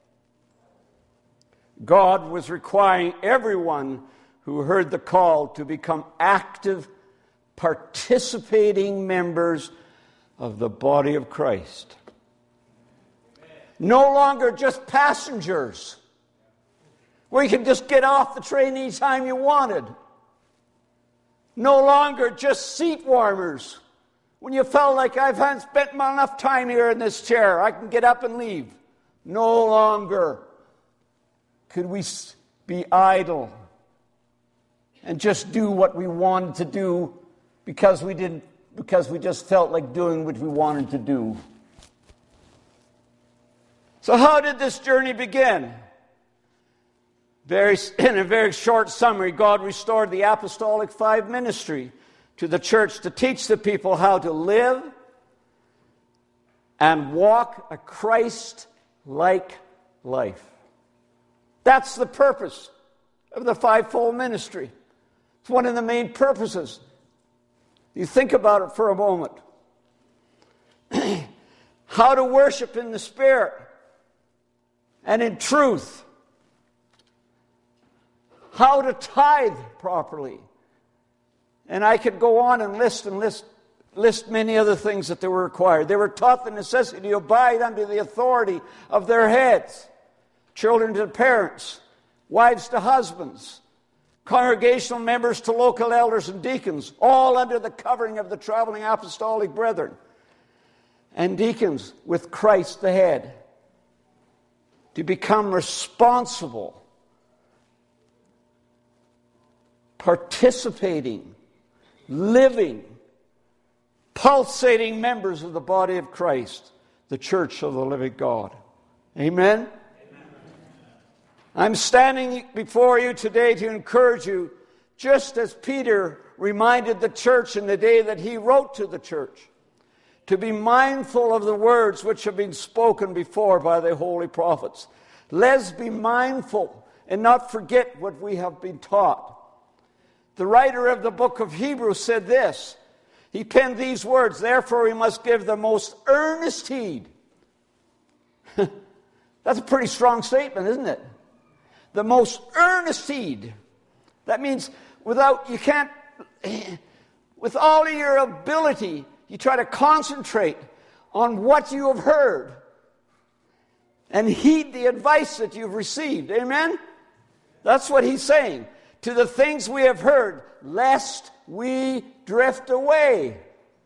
God was requiring everyone who heard the call to become active, participating members of the body of Christ. No longer just passengers, where you could just get off the train anytime you wanted. No longer just seat warmers, when you felt like I've spent enough time here in this chair, I can get up and leave. No longer could we be idle and just do what we wanted to do because we just felt like doing what we wanted to do. So how did this journey begin? In a very short summary, God restored the apostolic 5 ministry to the church to teach the people how to live and walk a Christ-like life. That's the purpose of the 5-fold ministry. It's one of the main purposes. You think about it for a moment. How to worship in the Spirit and in truth. How to tithe properly. And I could go on and list many other things that they were required. They were taught the necessity to abide under the authority of their heads. Children to parents, wives to husbands, congregational members to local elders and deacons, all under the covering of the traveling apostolic brethren. And deacons with Christ the head. To become responsible, participating, living, pulsating members of the body of Christ, the church of the living God. Amen? I'm standing before you today to encourage you, just as Peter reminded the church in the day that he wrote to the church, to be mindful of the words which have been spoken before by the holy prophets. Let's be mindful and not forget what we have been taught. The writer of the book of Hebrews said this. He penned these words, therefore we must give the most earnest heed. That's a pretty strong statement, isn't it? The most earnest heed. That means with all of your ability, you try to concentrate on what you have heard and heed the advice that you've received. Amen? That's what he's saying. To the things we have heard, lest we drift away.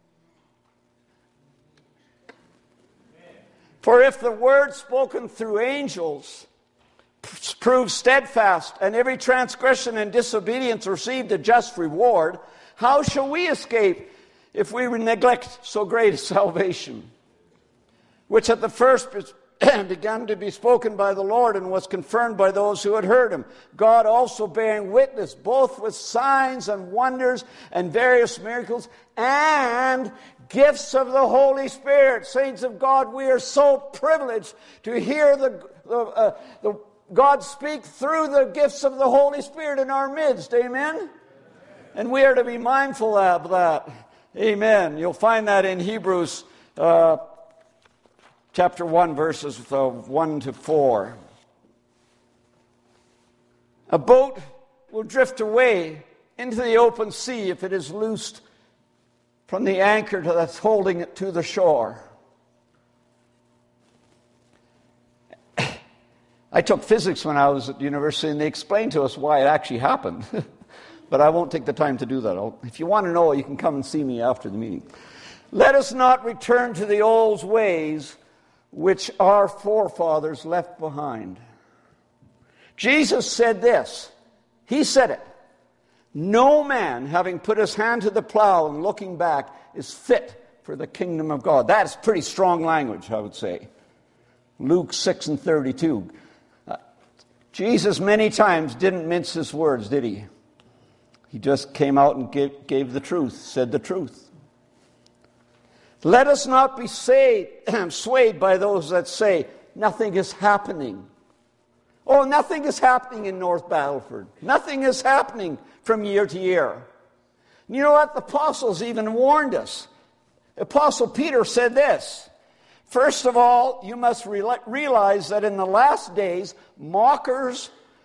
For if the word spoken through angels proves steadfast, and every transgression and disobedience received a just reward, how shall we escape if we neglect so great a salvation, which at the first began to be spoken by the Lord and was confirmed by those who had heard him, God also bearing witness, both with signs and wonders and various miracles and gifts of the Holy Spirit. Saints of God, we are so privileged to hear the God speak through the gifts of the Holy Spirit in our midst. Amen? And we are to be mindful of that. Amen. You'll find that in Hebrews chapter 1, verses 1 to 4. A boat will drift away into the open sea if it is loosed from the anchor that's holding it to the shore. I took physics when I was at university, and they explained to us why it actually happened. But I won't take the time to do that. If you want to know, you can come and see me after the meeting. Let us not return to the old ways which our forefathers left behind. Jesus said this. He said it. No man, having put his hand to the plow and looking back, is fit for the kingdom of God. That's pretty strong language, I would say. Luke 6:32. Jesus many times didn't mince his words, did he? He just came out and gave the truth, said the truth. Let us not be swayed by those that say, nothing is happening. Oh, nothing is happening in North Battleford. Nothing is happening from year to year. You know what? The apostles even warned us. Apostle Peter said this: first of all, you must realize that in the last days, mockers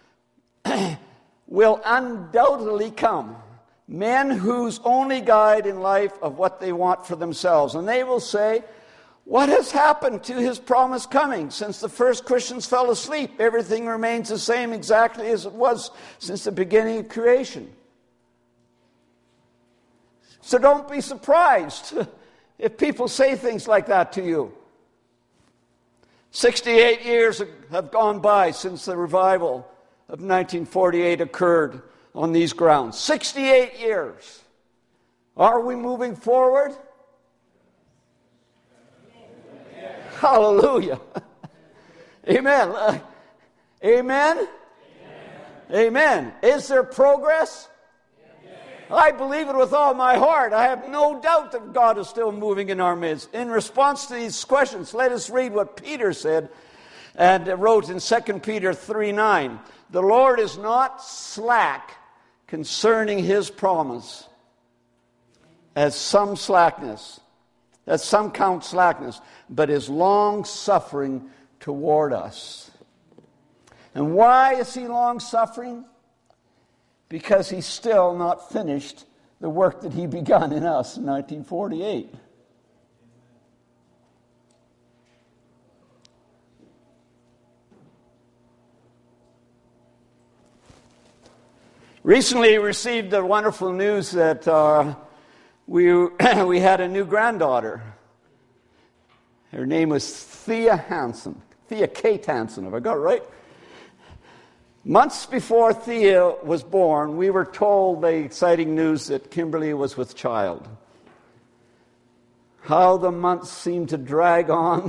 will undoubtedly come. Men whose only guide in life of what they want for themselves. And they will say, what has happened to his promised coming? Since the first Christians fell asleep, everything remains the same exactly as it was since the beginning of creation. So don't be surprised if people say things like that to you. 68 years have gone by since the revival of 1948 occurred on these grounds. 68 years. Are we moving forward? Hallelujah. Amen. Amen? Amen. Is there progress? I believe it with all my heart. I have no doubt that God is still moving in our midst. In response to these questions, let us read what Peter said and wrote in 2 Peter 3:9. The Lord is not slack concerning his promise, as some count slackness, but is long-suffering toward us. And why is he long-suffering? Because he's still not finished the work that he begun in us in 1948. Recently we received the wonderful news that we had a new granddaughter. Her name was Thea Kate Hansen. Have I got it right? Months before Thea was born, we were told the exciting news that Kimberly was with child. How the months seemed to drag on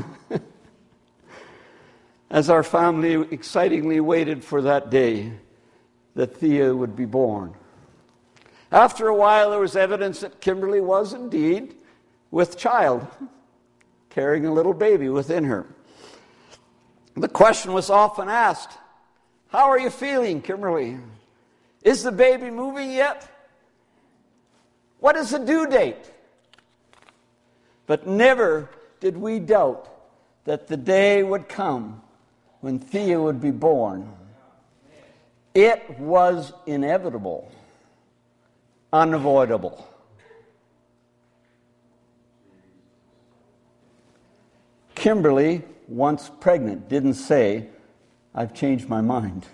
as our family excitingly waited for that day that Thea would be born. After a while, there was evidence that Kimberly was indeed with child, carrying a little baby within her. The question was often asked, how are you feeling, Kimberly? Is the baby moving yet? What is the due date? But never did we doubt that the day would come when Thea would be born. It was inevitable, unavoidable. Kimberly, once pregnant, didn't say, I've changed my mind.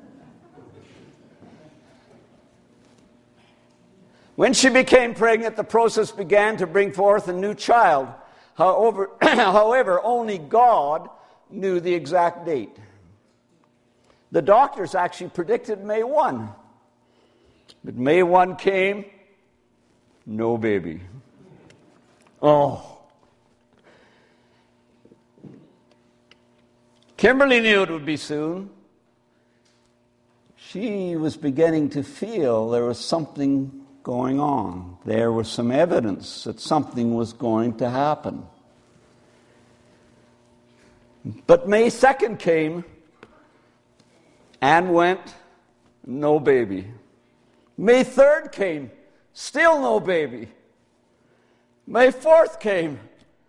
When she became pregnant, the process began to bring forth a new child. However, only God knew the exact date. The doctors actually predicted May 1. But May 1 came, no baby. Oh. Kimberly knew it would be soon. She was beginning to feel there was something going on. There was some evidence that something was going to happen. But May 2nd came and went, no baby. May 3rd came, still no baby. May 4th came.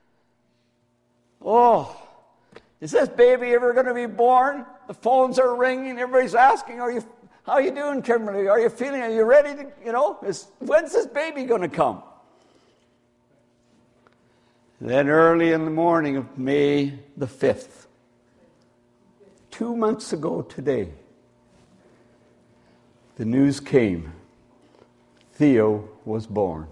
Oh, is this baby ever going to be born? The phones are ringing. Everybody's asking, how are you doing, Kimberly? Are you feeling, are you ready to, when's this baby going to come? Then early in the morning of May the 5th, 2 months ago today, the news came. Theo was born.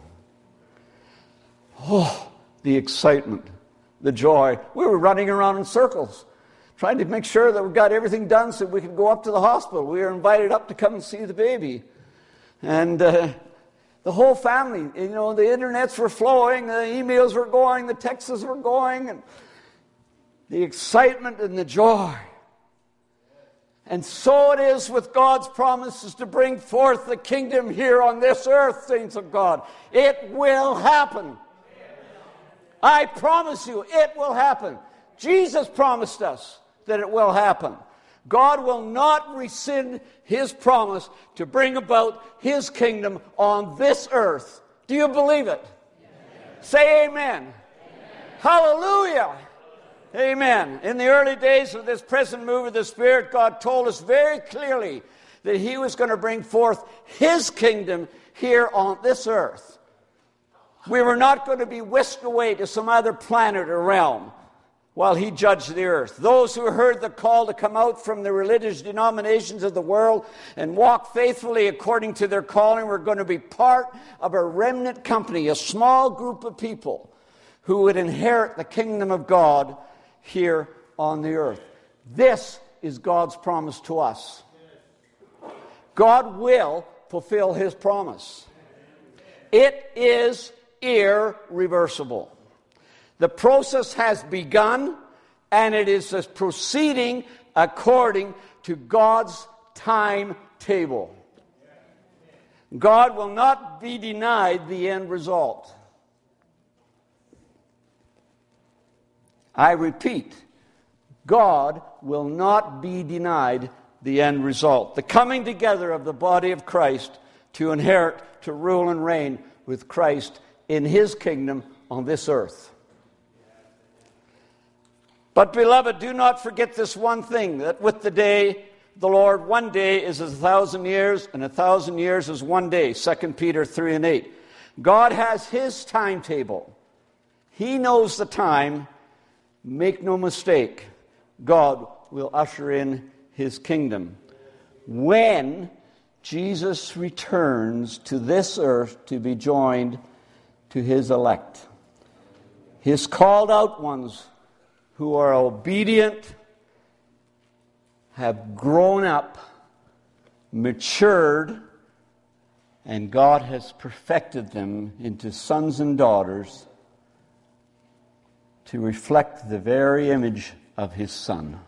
Oh, the excitement, the joy. We were running around in circles, trying to make sure that we got everything done so we could go up to the hospital. We were invited up to come and see the baby. And the whole family, the internets were flowing, the emails were going, the texts were going, and the excitement and the joy. And so it is with God's promises to bring forth the kingdom here on this earth, saints of God. It will happen. I promise you, it will happen. Jesus promised us that it will happen. God will not rescind His promise to bring about His kingdom on this earth. Do you believe it? Yes. Say amen. Amen. Hallelujah. Amen. In the early days of this present move of the Spirit, God told us very clearly that He was going to bring forth His kingdom here on this earth. We were not going to be whisked away to some other planet or realm while He judged the earth. Those who heard the call to come out from the religious denominations of the world and walk faithfully according to their calling were going to be part of a remnant company, a small group of people who would inherit the kingdom of God here on the earth. This is God's promise to us. God will fulfill His promise. It is irreversible. The process has begun, and it is proceeding according to God's timetable. God will not be denied the end result. I repeat, God will not be denied the end result. The coming together of the body of Christ to inherit, to rule and reign with Christ in His kingdom on this earth. But, beloved, do not forget this one thing, that with the day, the Lord, one day is as 1,000 years, and 1,000 years is one day, 2 Peter 3:8. God has His timetable. He knows the time. Make no mistake, God will usher in His kingdom when Jesus returns to this earth to be joined to His elect. His called out ones who are obedient, have grown up, matured, and God has perfected them into sons and daughters to reflect the very image of His Son.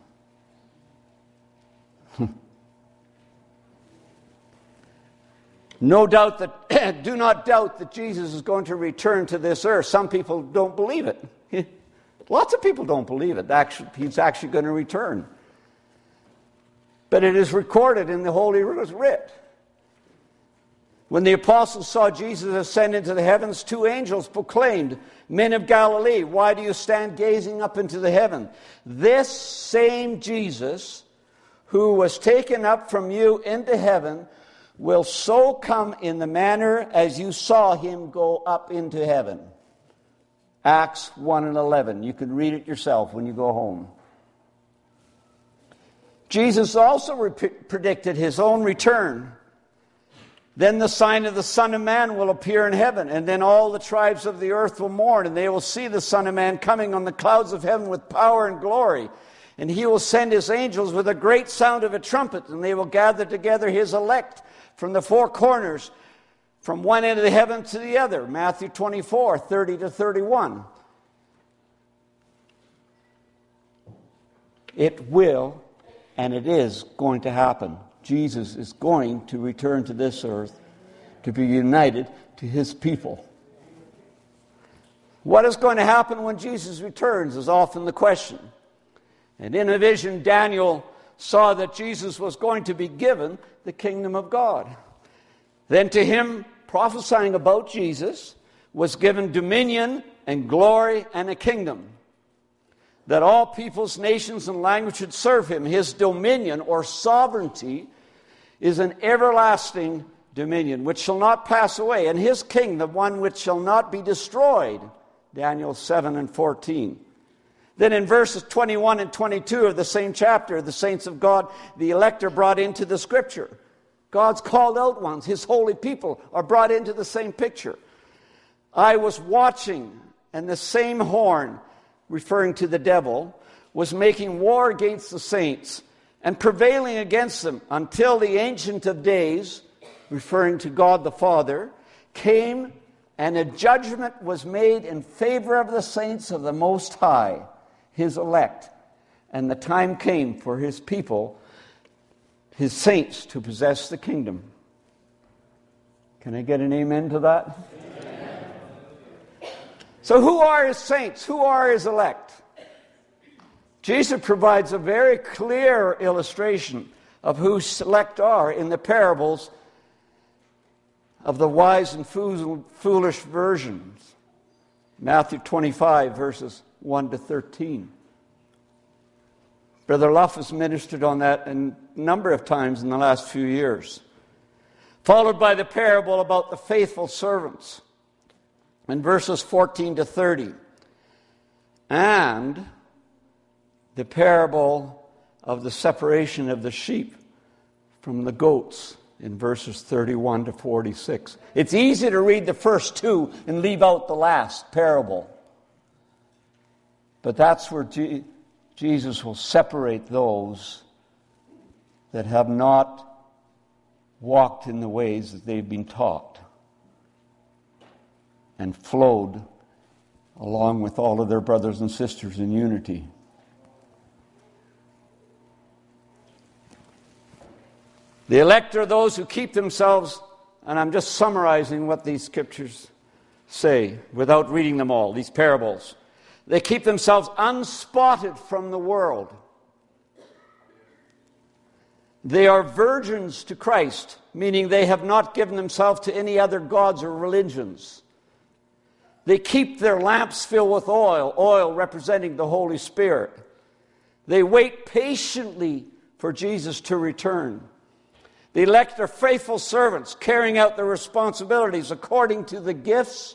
No doubt that, do not doubt that Jesus is going to return to this earth. Some people don't believe it. Lots of people don't believe it. He's actually going to return. But it is recorded in the Holy Writ. When the apostles saw Jesus ascend into the heavens, 2 angels proclaimed, "Men of Galilee, why do you stand gazing up into the heaven? This same Jesus who was taken up from you into heaven will so come in the manner as you saw Him go up into heaven." Acts 1:11. You can read it yourself when you go home. Jesus also predicted His own return. Then the sign of the Son of Man will appear in heaven, and then all the tribes of the earth will mourn, and they will see the Son of Man coming on the clouds of heaven with power and glory. And He will send His angels with a great sound of a trumpet, and they will gather together His elect from the 4 corners, from one end of the heaven to the other. Matthew 24:30-31. It will, and it is going to happen. Jesus is going to return to this earth to be united to His people. What is going to happen when Jesus returns is often the question. And in a vision, Daniel saw that Jesus was going to be given the kingdom of God. Then to him, prophesying about Jesus, was given dominion and glory and a kingdom, that all peoples, nations, and languages should serve Him. His dominion or sovereignty is an everlasting dominion which shall not pass away, and His kingdom one which shall not be destroyed. Daniel 7:14. Then in verses 21 and 22 of the same chapter, the saints of God, the elect, are brought into the Scripture. God's called out ones, His holy people, are brought into the same picture. I was watching, and the same horn, referring to the devil, was making war against the saints and prevailing against them until the Ancient of Days, referring to God the Father, came, and a judgment was made in favor of the saints of the Most High, His elect. And the time came for His people, His saints, to possess the kingdom. Can I get an amen to that? Amen. So who are His saints? Who are His elect? Jesus provides a very clear illustration of who select are in the parables of the wise and foolish virgins. Matthew 25, verses 1 to 13. Brother Luff has ministered on that a number of times in the last few years. Followed by the parable about the faithful servants in verses 14 to 30. And the parable of the separation of the sheep from the goats in verses 31 to 46. It's easy to read the first two and leave out the last parable. But that's where Jesus will separate those that have not walked in the ways that they've been taught and flowed along with all of their brothers and sisters in unity. The elect are those who keep themselves, and I'm just summarizing what these scriptures say without reading them all, these parables. They keep themselves unspotted from the world. They are virgins to Christ, meaning they have not given themselves to any other gods or religions. They keep their lamps filled with oil representing the Holy Spirit. They wait patiently for Jesus to return. The elect are faithful servants, carrying out their responsibilities according to the gifts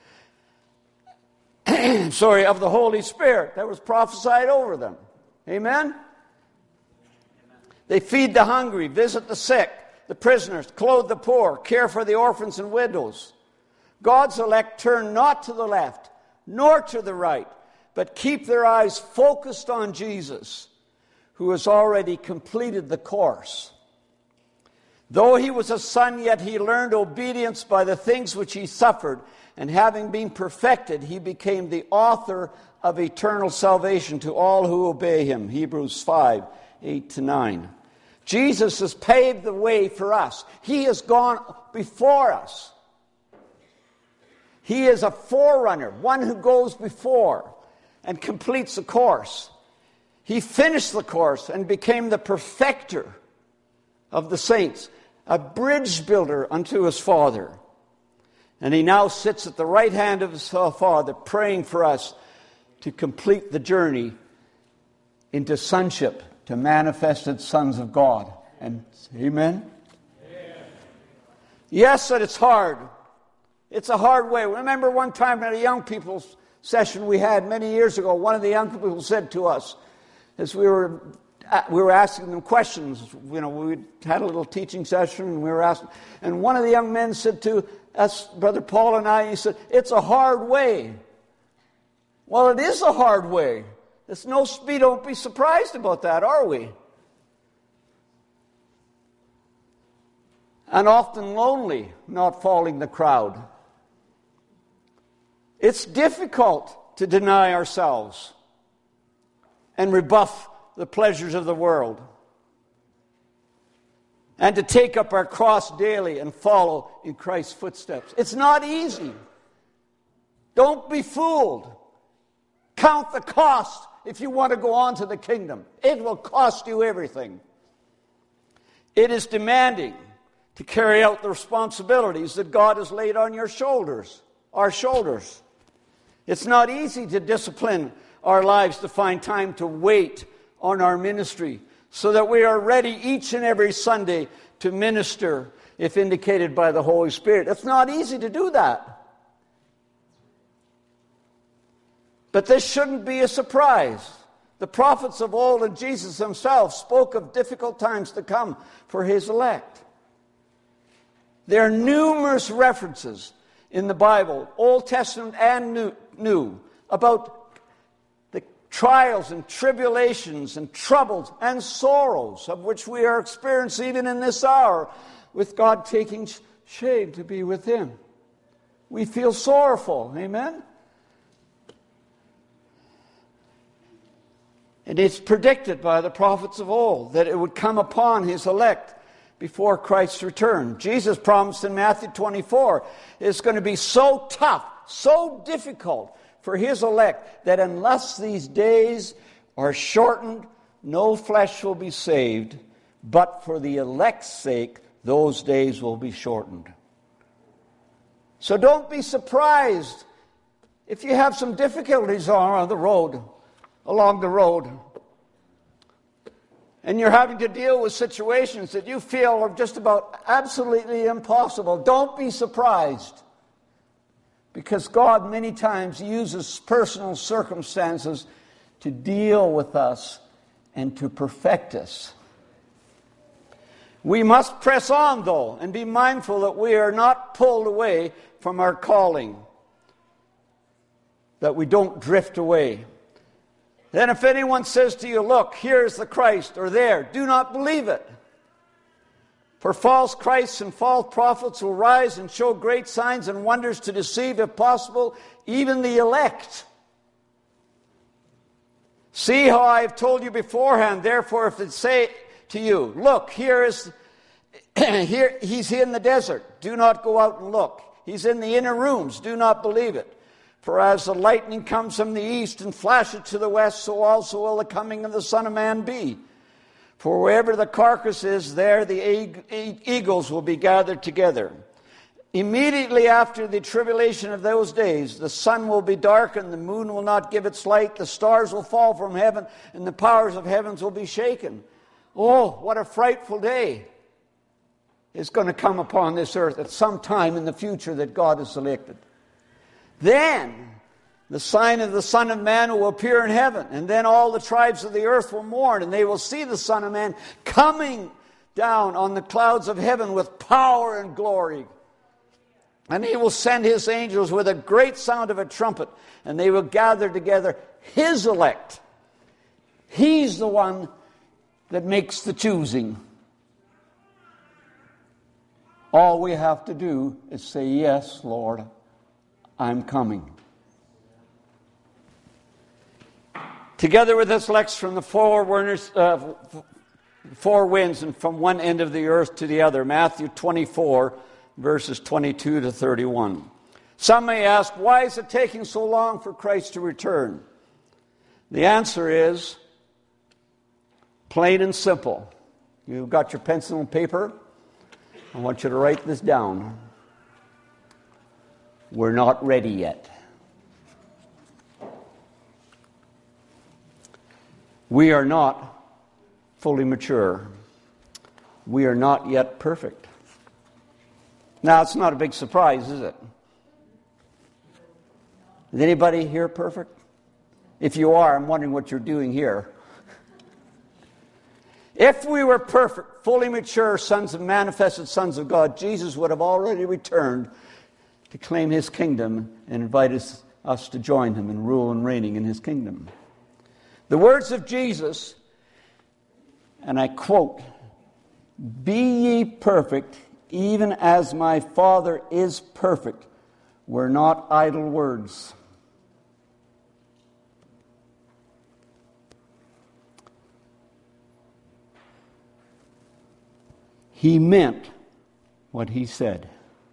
of the Holy Spirit that was prophesied over them. Amen? They feed the hungry, visit the sick, the prisoners, clothe the poor, care for the orphans and widows. God's elect turn not to the left, nor to the right, but keep their eyes focused on Jesus, who has already completed the course. Though he was a son, yet he learned obedience by the things which he suffered, and having been perfected, he became the author of eternal salvation to all who obey him. Hebrews 5, 8-9. Jesus has paved the way for us. He has gone before us. He is a forerunner, one who goes before and completes the course. He finished the course and became the perfecter of the saints, a bridge builder unto his Father. And he now sits at the right hand of his Father, praying for us to complete the journey into sonship, to manifested sons of God. And amen? Yes, that it's hard. It's a hard way. Remember one time at a young people's session we had many years ago, one of the young people said to us, as we were asking them questions, we had a little teaching session, and we were asking, and one of the young men said to us, Brother Paul and I, he said, "It's a hard way." Well, it is a hard way. We don't be surprised about that, are we? And often lonely, not following the crowd. It's difficult to deny ourselves and rebuff the pleasures of the world, and to take up our cross daily and follow in Christ's footsteps. It's not easy. Don't be fooled. Count the cost if you want to go on to the kingdom. It will cost you everything. It is demanding to carry out the responsibilities that God has laid on your shoulders, our shoulders. It's not easy to discipline our lives to find time to wait on our ministry so that we are ready each and every Sunday to minister if indicated by the Holy Spirit. It's not easy to do that. But this shouldn't be a surprise. The prophets of old and Jesus himself spoke of difficult times to come for his elect. There are numerous references in the Bible, Old Testament and New, about the trials and tribulations and troubles and sorrows of which we are experiencing even in this hour, with God taking shame to be with him. We feel sorrowful, amen? And it's predicted by the prophets of old that it would come upon his elect before Christ's return. Jesus promised in Matthew 24, it's going to be so tough, so difficult for his elect, that unless these days or shortened, no flesh will be saved, but for the elect's sake, those days will be shortened. So don't be surprised if you have some difficulties along the road, and you're having to deal with situations that you feel are just about absolutely impossible. Don't be surprised, because God many times uses personal circumstances to deal with us and to perfect us. We must press on, though, and be mindful that we are not pulled away from our calling, that we don't drift away. Then if anyone says to you, look, here's the Christ, or there, do not believe it. For false Christs and false prophets will rise and show great signs and wonders to deceive, if possible, even the elect. See how I have told you beforehand. Therefore, if it say to you, look, he's in the desert, do not go out and look. He's in the inner rooms, do not believe it. For as the lightning comes from the east and flashes to the west, so also will the coming of the Son of Man be. For wherever the carcass is, there the eagles will be gathered together. Immediately after the tribulation of those days, the sun will be darkened, the moon will not give its light, the stars will fall from heaven, and the powers of heavens will be shaken. Oh, what a frightful day is going to come upon this earth at some time in the future that God has selected. Then the sign of the Son of Man will appear in heaven, and then all the tribes of the earth will mourn, and they will see the Son of Man coming down on the clouds of heaven with power and glory. And he will send his angels with a great sound of a trumpet, and they will gather together his elect. He's the one that makes the choosing. All we have to do is say, yes, Lord, I'm coming. Together with this elect from the four winds and from one end of the earth to the other. Matthew 24, verses 22 to 31. Some may ask, why is it taking so long for Christ to return? The answer is plain and simple. You've got your pencil and paper. I want you to write this down. We're not ready yet. We are not fully mature. We are not yet perfect. Now, it's not a big surprise, is it? Is anybody here perfect? If you are, I'm wondering what you're doing here. If we were perfect, fully mature sons of manifested sons of God, Jesus would have already returned to claim his kingdom and invite us to join him in rule and reigning in his kingdom. The words of Jesus, and I quote, "Be ye perfect, even as my Father is perfect," were not idle words. He meant what he said.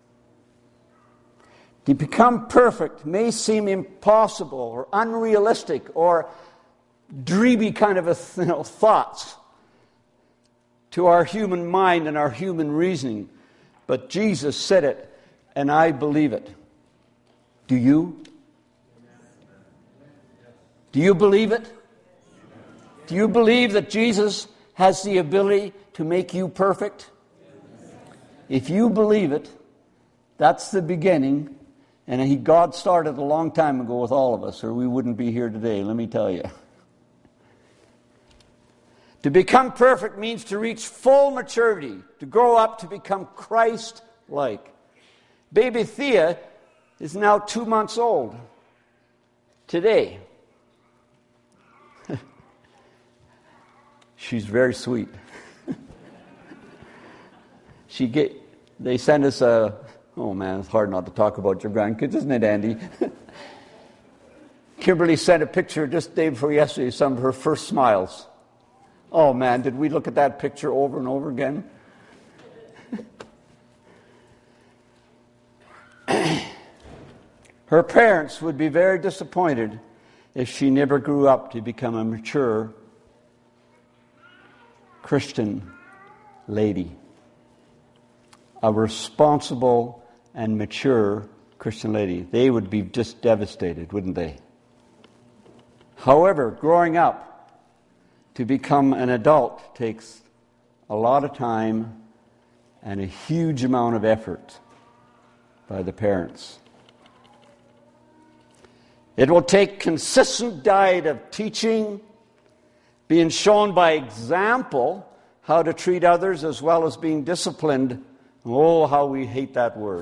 To become perfect may seem impossible or unrealistic or dreamy kind of thoughts to our human mind and our human reasoning. But Jesus said it, and I believe it. Do you? Do you believe it? Do you believe that Jesus has the ability to make you perfect? If you believe it, that's the beginning. And God started a long time ago with all of us, or we wouldn't be here today, let me tell you. To become perfect means to reach full maturity, to grow up to become Christ-like. Baby Thea is now 2 months old. Today. She's very sweet. They sent us oh man, it's hard not to talk about your grandkids, isn't it, Andy? Kimberly sent a picture just the day before yesterday, some of her first smiles. Oh man, did we look at that picture over and over again? Her parents would be very disappointed if she never grew up to become a mature Christian lady, a responsible and mature Christian lady. They would be just devastated, wouldn't they? However, growing up to become an adult takes a lot of time and a huge amount of effort by the parents. It will take consistent diet of teaching, being shown by example how to treat others, as well as being disciplined. Oh, how we hate that word.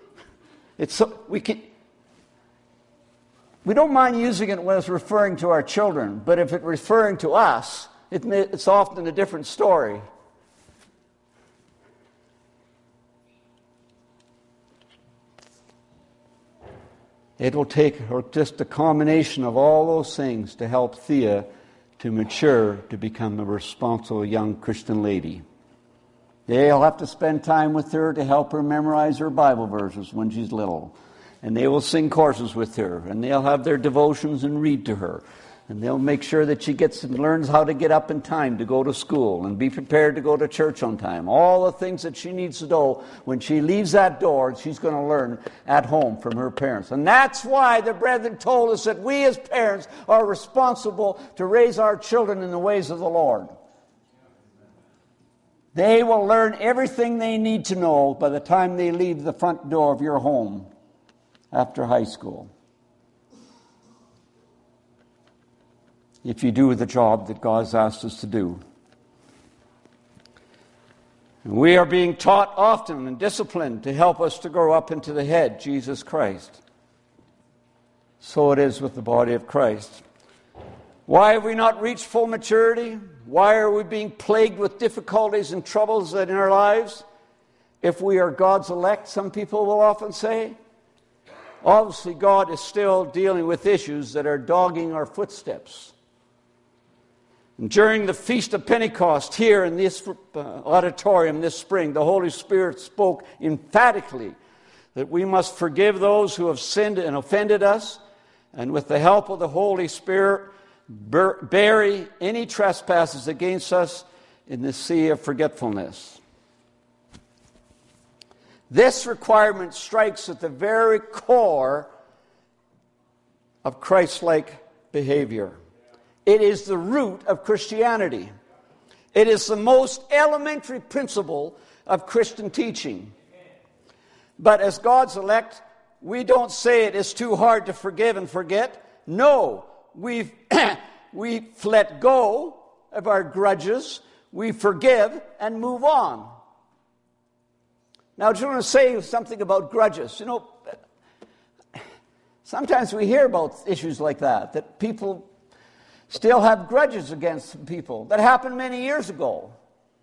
We don't mind using it when it's referring to our children, but if it's referring to us, it's often a different story. It will take just a combination of all those things to help Thea to mature to become a responsible young Christian lady. They'll have to spend time with her to help her memorize her Bible verses when she's little. And they will sing courses with her. And they'll have their devotions and read to her. And they'll make sure that she gets and learns how to get up in time to go to school and be prepared to go to church on time. All the things that she needs to know when she leaves that door, she's going to learn at home from her parents. And that's why the brethren told us that we as parents are responsible to raise our children in the ways of the Lord. They will learn everything they need to know by the time they leave the front door of your home after high school. If you do the job that God's asked us to do. And we are being taught often and disciplined to help us to grow up into the head, Jesus Christ. So it is with the body of Christ. Why have we not reached full maturity? Why are we being plagued with difficulties and troubles in our lives? If we are God's elect, some people will often say. Obviously, God is still dealing with issues that are dogging our footsteps. And during the Feast of Pentecost here in this auditorium this spring, the Holy Spirit spoke emphatically that we must forgive those who have sinned and offended us, and with the help of the Holy Spirit, bury any trespasses against us in the sea of forgetfulness. This requirement strikes at the very core of Christ-like behavior. It is the root of Christianity. It is the most elementary principle of Christian teaching. But as God's elect, we don't say it is too hard to forgive and forget. No, we've let go of our grudges, we forgive and move on. Now, I just want to say something about grudges. You know, sometimes we hear about issues like that people still have grudges against people. That happened many years ago.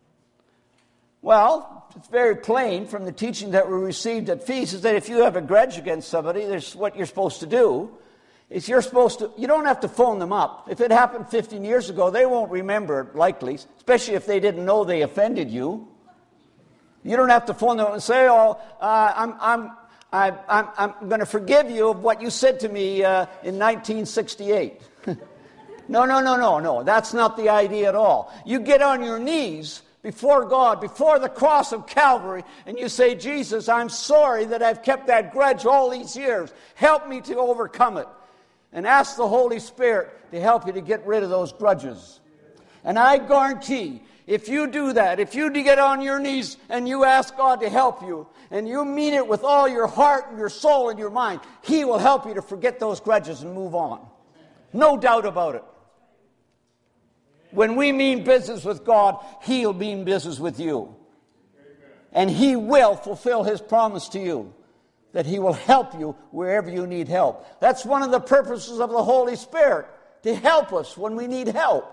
Well, it's very plain from the teaching that we received at Feast is that if you have a grudge against somebody, there's what you're supposed to do. Is you don't have to phone them up. If it happened 15 years ago, they won't remember it likely, especially if they didn't know they offended you. You don't have to phone them and say, I'm going to forgive you of what you said to me in 1968. No. That's not the idea at all. You get on your knees before God, before the cross of Calvary, and you say, Jesus, I'm sorry that I've kept that grudge all these years. Help me to overcome it. And ask the Holy Spirit to help you to get rid of those grudges. And I guarantee, if you do that, if you get on your knees and you ask God to help you, and you mean it with all your heart and your soul and your mind, He will help you to forget those grudges and move on. No doubt about it. When we mean business with God, He'll mean business with you. And He will fulfill His promise to you, that He will help you wherever you need help. That's one of the purposes of the Holy Spirit, to help us when we need help.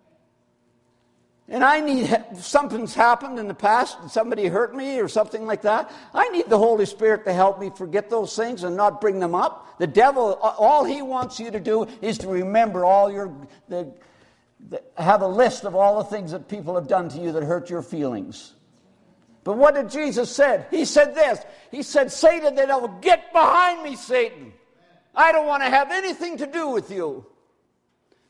And something's happened in the past, and somebody hurt me or something like that. I need the Holy Spirit to help me forget those things and not bring them up. The devil, all he wants you to do is to remember have a list of all the things that people have done to you that hurt your feelings. But what did Jesus say? He said this. He said, Satan, the devil, get behind me, Satan. I don't want to have anything to do with you.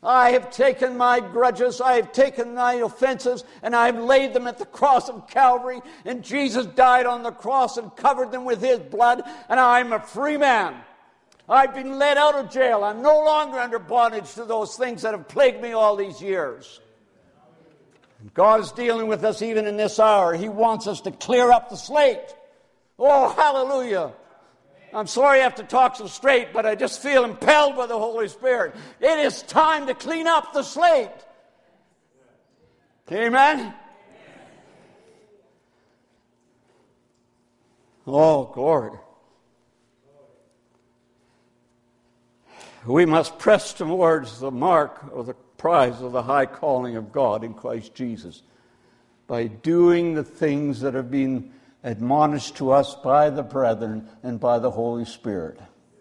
I have taken my grudges, I have taken my offenses, and I have laid them at the cross of Calvary, and Jesus died on the cross and covered them with His blood, and I'm a free man. I've been let out of jail. I'm no longer under bondage to those things that have plagued me all these years. God is dealing with us even in this hour. He wants us to clear up the slate. Oh, hallelujah. I'm sorry I have to talk so straight, but I just feel impelled by the Holy Spirit. It is time to clean up the slate. Amen? Oh, glory. We must press towards the mark of the prize of the high calling of God in Christ Jesus by doing the things that have been admonished to us by the brethren and by the Holy Spirit.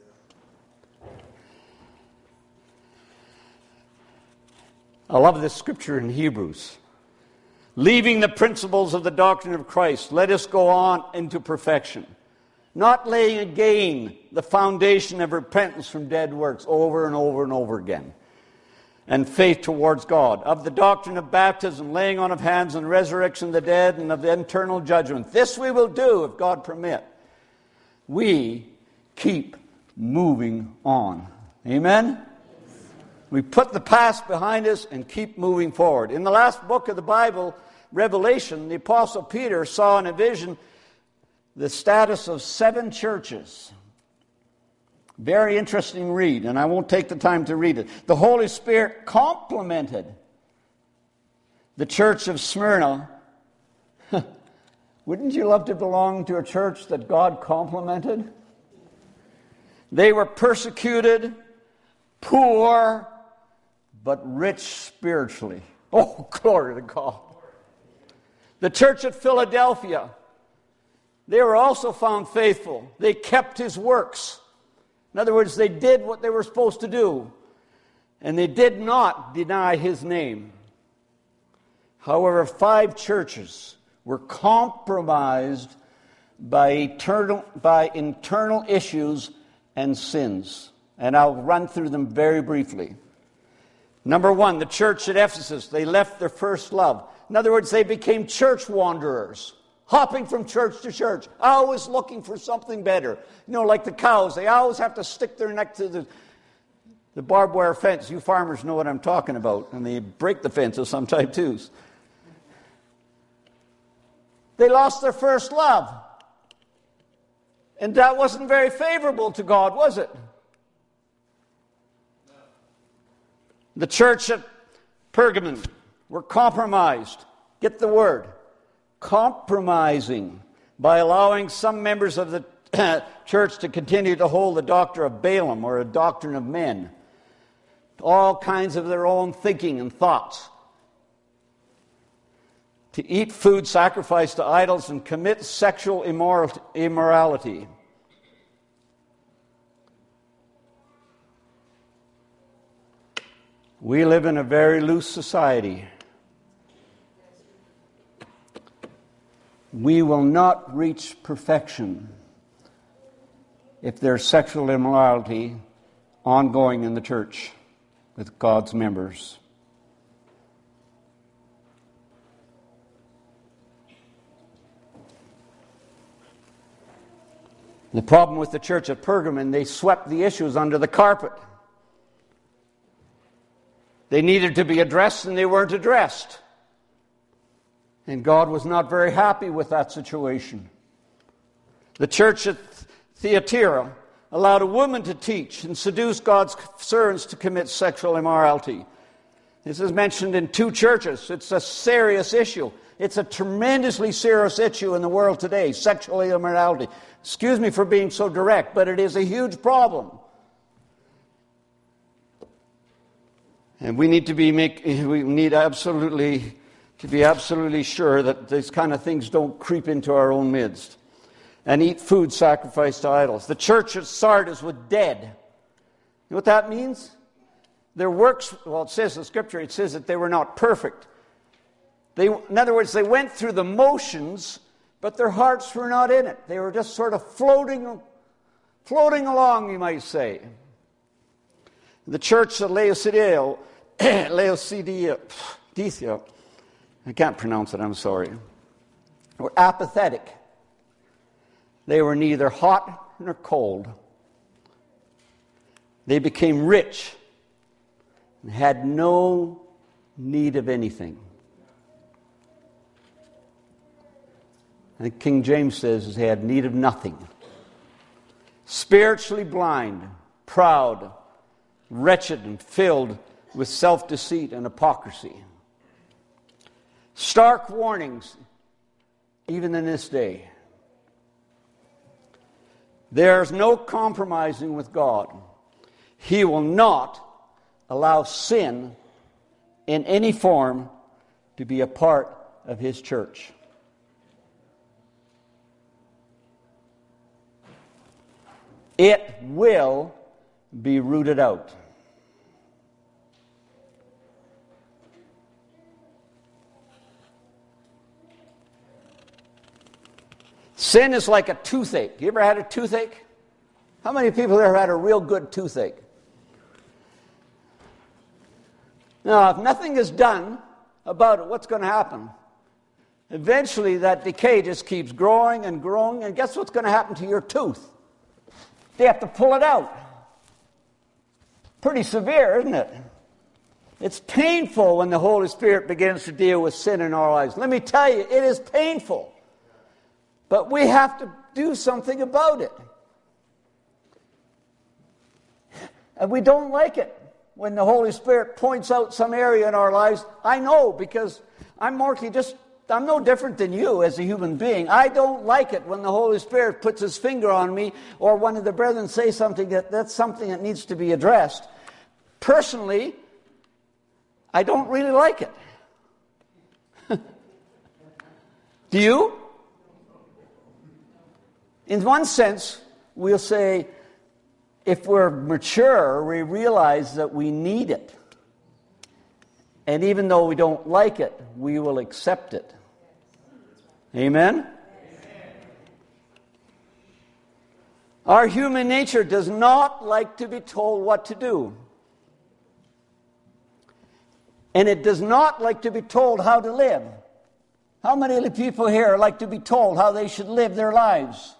I love this scripture in Hebrews. Leaving the principles of the doctrine of Christ, let us go on into perfection, not laying again the foundation of repentance from dead works over and over and over again, and faith towards God, of the doctrine of baptism, laying on of hands, and resurrection of the dead, and of the eternal judgment. This we will do if God permit. We keep moving on. Amen? We put the past behind us and keep moving forward. In the last book of the Bible, Revelation, the Apostle Peter saw in a vision the status of 7 churches. Very interesting read, and I won't take the time to read it. The Holy Spirit complimented the church of Smyrna. Wouldn't you love to belong to a church that God complimented? They were persecuted, poor, but rich spiritually. Oh, glory to God. The church at Philadelphia, they were also found faithful. They kept His works. In other words, they did what they were supposed to do, and they did not deny His name. However, 5 churches were compromised by internal issues and sins, and I'll run through them very briefly. Number 1, the church at Ephesus, they left their first love. In other words, they became church wanderers, hopping from church to church, always looking for something better. You know, like the cows, they always have to stick their neck to the barbed wire fence. You farmers know what I'm talking about, and they break the fences sometimes too. They lost their first love. And that wasn't very favorable to God, was it? The church at Pergamon were compromised. Get the word. Compromising by allowing some members of the church to continue to hold the doctrine of Balaam or a doctrine of men. All kinds of their own thinking and thoughts. To eat food sacrificed to idols and commit sexual immorality. We live in a very loose society. We will not reach perfection if there's sexual immorality ongoing in the church with God's members. The problem with the church at Pergamon, they swept the issues under the carpet. They needed to be addressed and they weren't addressed. And God was not very happy with that situation. The church at Thyatira allowed a woman to teach and seduce God's servants to commit sexual immorality. This is mentioned in 2 churches. It's a serious issue. It's a tremendously serious issue in the world today, sexual immorality. Excuse me for being so direct, but it is a huge problem. And we need to be absolutely sure that these kind of things don't creep into our own midst. And eat food sacrificed to idols. The church at Sardis was dead. You know what that means? Their works, well, it says in Scripture, it says that they were not perfect. In other words, they went through the motions, but their hearts were not in it. They were just sort of floating along, you might say. The church at Laodicea Laodicea, I can't pronounce it, I'm sorry, were apathetic. They were neither hot nor cold. They became rich and had no need of anything. I think King James says they had need of nothing. Spiritually blind, proud, wretched, and filled with self-deceit and hypocrisy. Stark warnings, even in this day. There's no compromising with God. He will not allow sin in any form to be a part of His church. It will be rooted out. Sin is like a toothache. You ever had a toothache? How many people there have had a real good toothache? Now, if nothing is done about it, what's going to happen? Eventually, that decay just keeps growing and growing, and guess what's going to happen to your tooth? They have to pull it out. Pretty severe, isn't it? It's painful when the Holy Spirit begins to deal with sin in our lives. Let me tell you, it is painful. But we have to do something about it. And we don't like it when the Holy Spirit points out some area in our lives. I know, because I'm no different than you as a human being. I don't like it when the Holy Spirit puts His finger on me, or one of the brethren say something that's something that needs to be addressed. Personally, I don't really like it. Do you? In one sense, we'll say, if we're mature, we realize that we need it. And even though we don't like it, we will accept it. Amen? Our human nature does not like to be told what to do. And it does not like to be told how to live. How many people here like to be told how they should live their lives?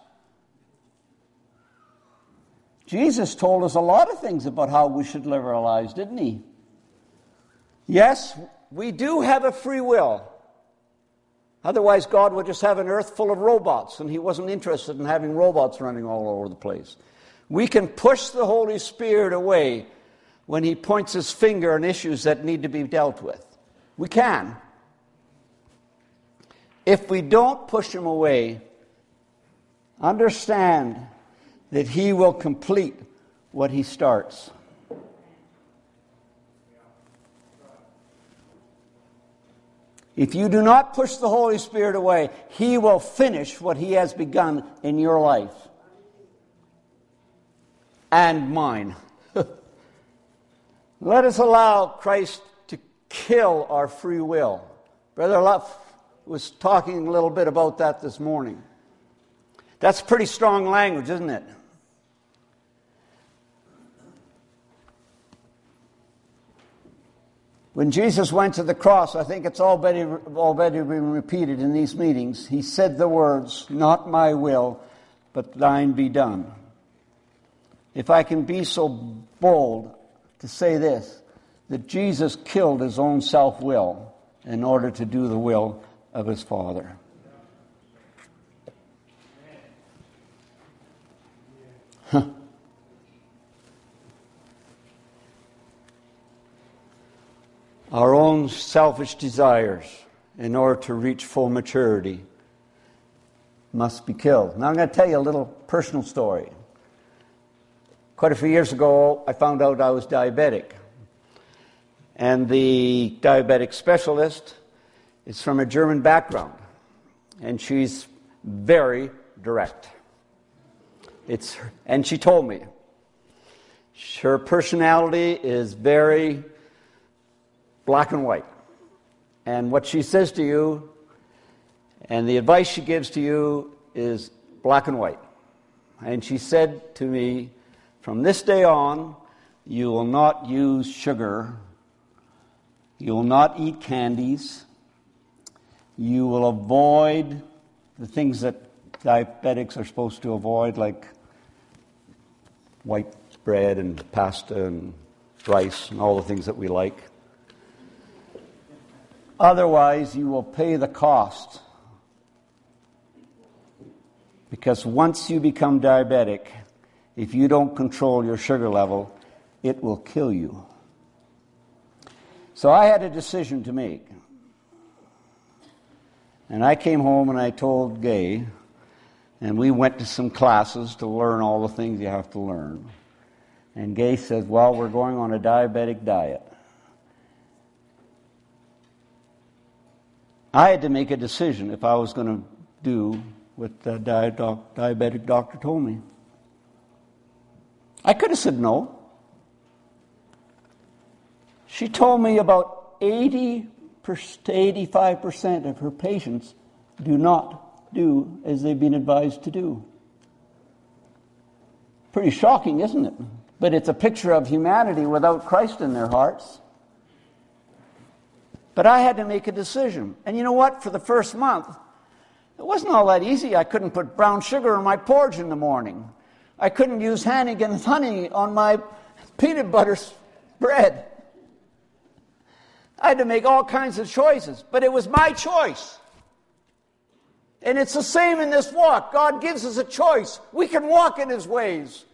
Jesus told us a lot of things about how we should live our lives, didn't He? Yes, we do have a free will. Otherwise, God would just have an earth full of robots, and He wasn't interested in having robots running all over the place. We can push the Holy Spirit away when He points His finger on issues that need to be dealt with. We can. If we don't push Him away, understand that He will complete what He starts. If you do not push the Holy Spirit away, He will finish what He has begun in your life. And mine. Let us allow Christ to kill our free will. Brother Luff was talking a little bit about that this morning. That's pretty strong language, isn't it? When Jesus went to the cross, I think it's already been repeated in these meetings, He said the words, "Not my will, but thine be done." If I can be so bold to say this, that Jesus killed His own self-will in order to do the will of His Father. Our own selfish desires, in order to reach full maturity, must be killed. Now I'm going to tell you a little personal story. Quite a few years ago, I found out I was diabetic. And the diabetic specialist is from a German background. And she's very direct. And she told me, her personality is very black and white. And what she says to you and the advice she gives to you is black and white. And she said to me, from this day on, you will not use sugar You will not eat candies. You will avoid the things that diabetics are supposed to avoid, like white bread and pasta and rice and all the things that we like. Otherwise, you will pay the cost. Because once you become diabetic, if you don't control your sugar level, it will kill you. So I had a decision to make. And I came home and I told Gay, and we went to some classes to learn all the things you have to learn. And Gay says, well, we're going on a diabetic diet. I had to make a decision if I was going to do what the diabetic doctor told me. I could have said no. She told me about 80 to 85% of her patients do not do as they've been advised to do. Pretty shocking, isn't it? But it's a picture of humanity without Christ in their hearts. But I had to make a decision. And you know what? For the first month, it wasn't all that easy. I couldn't put brown sugar in my porridge in the morning. I couldn't use Hannigan's honey on my peanut butter bread. I had to make all kinds of choices, but it was my choice. And it's the same in this walk. God gives us a choice. We can walk in His ways.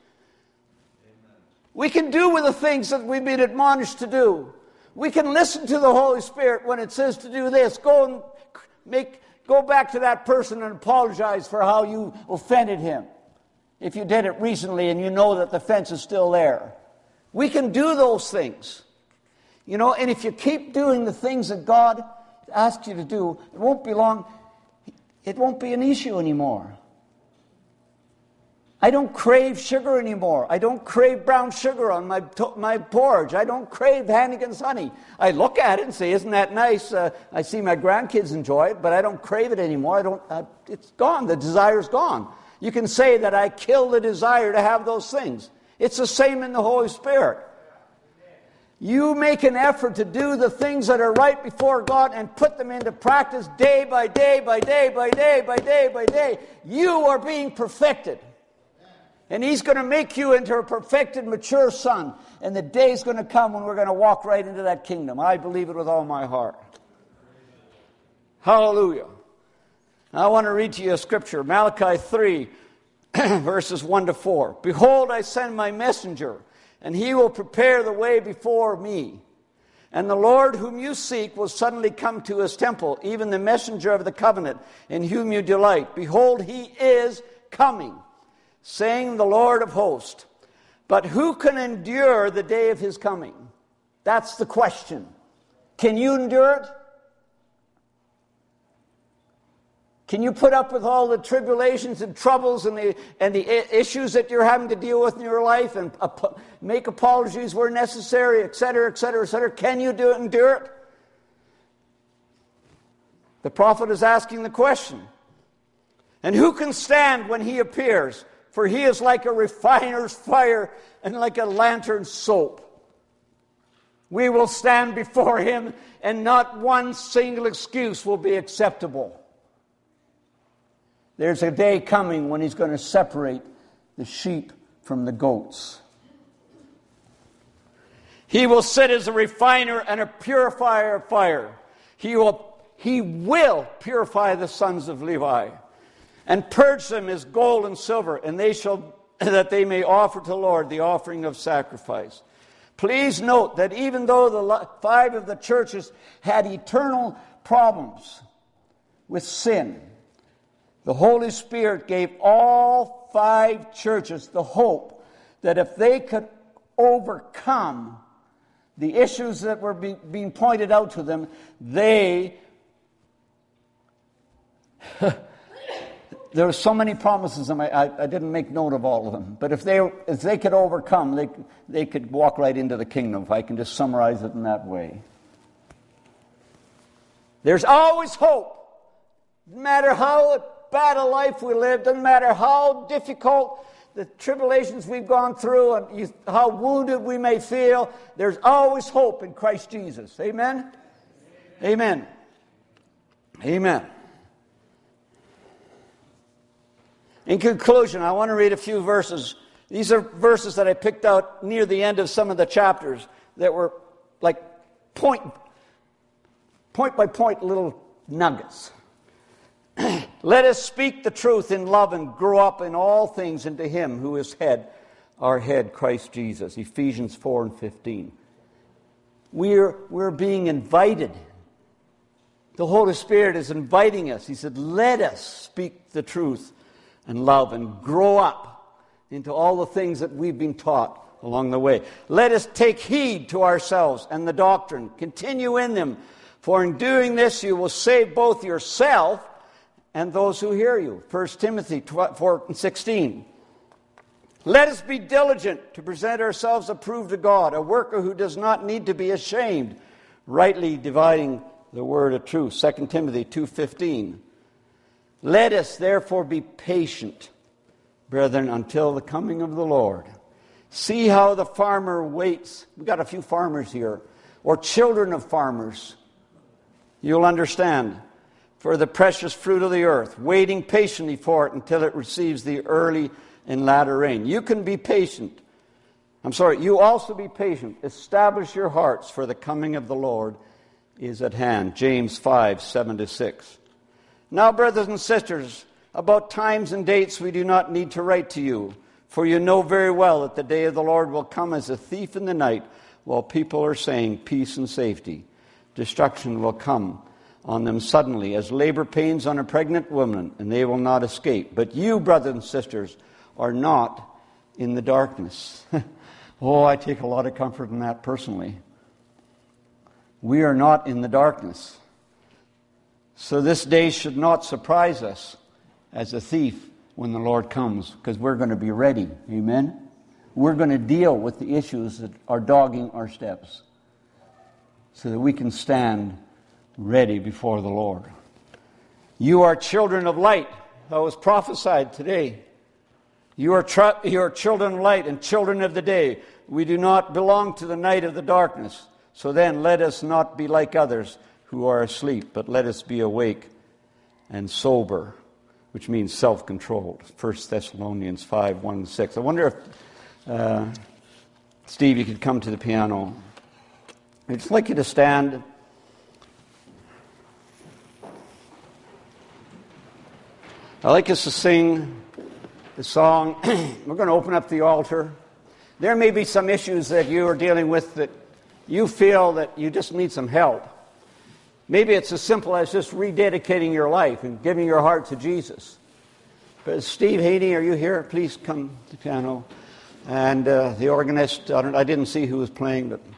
We can do with the things that we've been admonished to do. We can listen to the Holy Spirit when it says to do this. Go back to that person and apologize for how you offended him. If you did it recently and you know that the offense is still there. We can do those things. You know, and if you keep doing the things that God asks you to do, it won't be long. It won't be an issue anymore. I don't crave sugar anymore. I don't crave brown sugar on my porridge. I don't crave Hannigan's honey. I look at it and say, isn't that nice? I see my grandkids enjoy it, but I don't crave it anymore. It's gone. The desire's gone. You can say that I kill the desire to have those things. It's the same in the Holy Spirit. You make an effort to do the things that are right before God and put them into practice day by day by day by day by day by day. You are being perfected. And He's going to make you into a perfected, mature son. And the day is going to come when we're going to walk right into that kingdom. I believe it with all my heart. Hallelujah. Now, I want to read to you a scripture. Malachi 3, verses 1 to 4. Behold, I send my messenger, and he will prepare the way before me. And the Lord whom you seek will suddenly come to His temple, even the messenger of the covenant, in whom you delight. Behold, He is coming, saying the Lord of hosts. But who can endure the day of His coming? That's the question. Can you endure it? Can you put up with all the tribulations and troubles and the issues that you're having to deal with in your life and make apologies where necessary, etc., etc., etc.? Can you endure it? The prophet is asking the question. And who can stand when He appears? For He is like a refiner's fire and like a lantern's soap. We will stand before Him, and not one single excuse will be acceptable. There's a day coming when He's going to separate the sheep from the goats. He will sit as a refiner and a purifier of fire. He will purify the sons of Levi and purge them as gold and silver, and that they may offer to the Lord the offering of sacrifice. Please note that even though the 5 of the churches had eternal problems with sin, the Holy Spirit gave all 5 churches the hope that if they could overcome the issues that were being pointed out to them, there were so many promises, and I didn't make note of all of them. But if they could overcome, they could walk right into the kingdom, if I can just summarize it in that way. There's always hope. No matter how bad a life we live, doesn't matter how difficult the tribulations we've gone through and how wounded we may feel, there's always hope in Christ Jesus. Amen? Amen. Amen. In conclusion, I want to read a few verses. These are verses that I picked out near the end of some of the chapters that were like point by point little nuggets. Let us speak the truth in love and grow up in all things into Him who is head, our head, Christ Jesus. Ephesians 4:15. We're being invited. The Holy Spirit is inviting us. He said, let us speak the truth and love and grow up into all the things that we've been taught along the way. Let us take heed to ourselves and the doctrine. Continue in them, for in doing this you will save both yourself and those who hear you. 1 Timothy 4:16. Let us be diligent to present ourselves approved to God, a worker who does not need to be ashamed, rightly dividing the word of truth. 2 Timothy 2:15. Let us therefore be patient, brethren, until the coming of the Lord. See how the farmer waits. We've got a few farmers here, or children of farmers. You'll understand. For the precious fruit of the earth, waiting patiently for it until it receives the early and latter rain. You can be patient. You also be patient. Establish your hearts, for the coming of the Lord is at hand. James 5:7-6. Now, brothers and sisters, about times and dates we do not need to write to you, for you know very well that the day of the Lord will come as a thief in the night, while people are saying peace and safety. Destruction will come on them suddenly, as labor pains on a pregnant woman, and they will not escape. But you, brothers and sisters, are not in the darkness. Oh, I take a lot of comfort in that personally. We are not in the darkness. So this day should not surprise us as a thief when the Lord comes, because we're going to be ready. Amen? We're going to deal with the issues that are dogging our steps so that we can stand ready before the Lord. You are children of light. That was prophesied today. You are children of light and children of the day. We do not belong to the night of the darkness. So then let us not be like others who are asleep, but let us be awake and sober, which means self-controlled. 1 Thessalonians 5:1-6. I wonder if, Steve, you could come to the piano. I'd just like you to stand. I'd like us to sing the song. We're going to open up the altar. There may be some issues that you are dealing with that you feel that you just need some help. Maybe it's as simple as just rededicating your life and giving your heart to Jesus. But Steve Haney, are you here? Please come to the piano. And the organist, I didn't see who was playing, but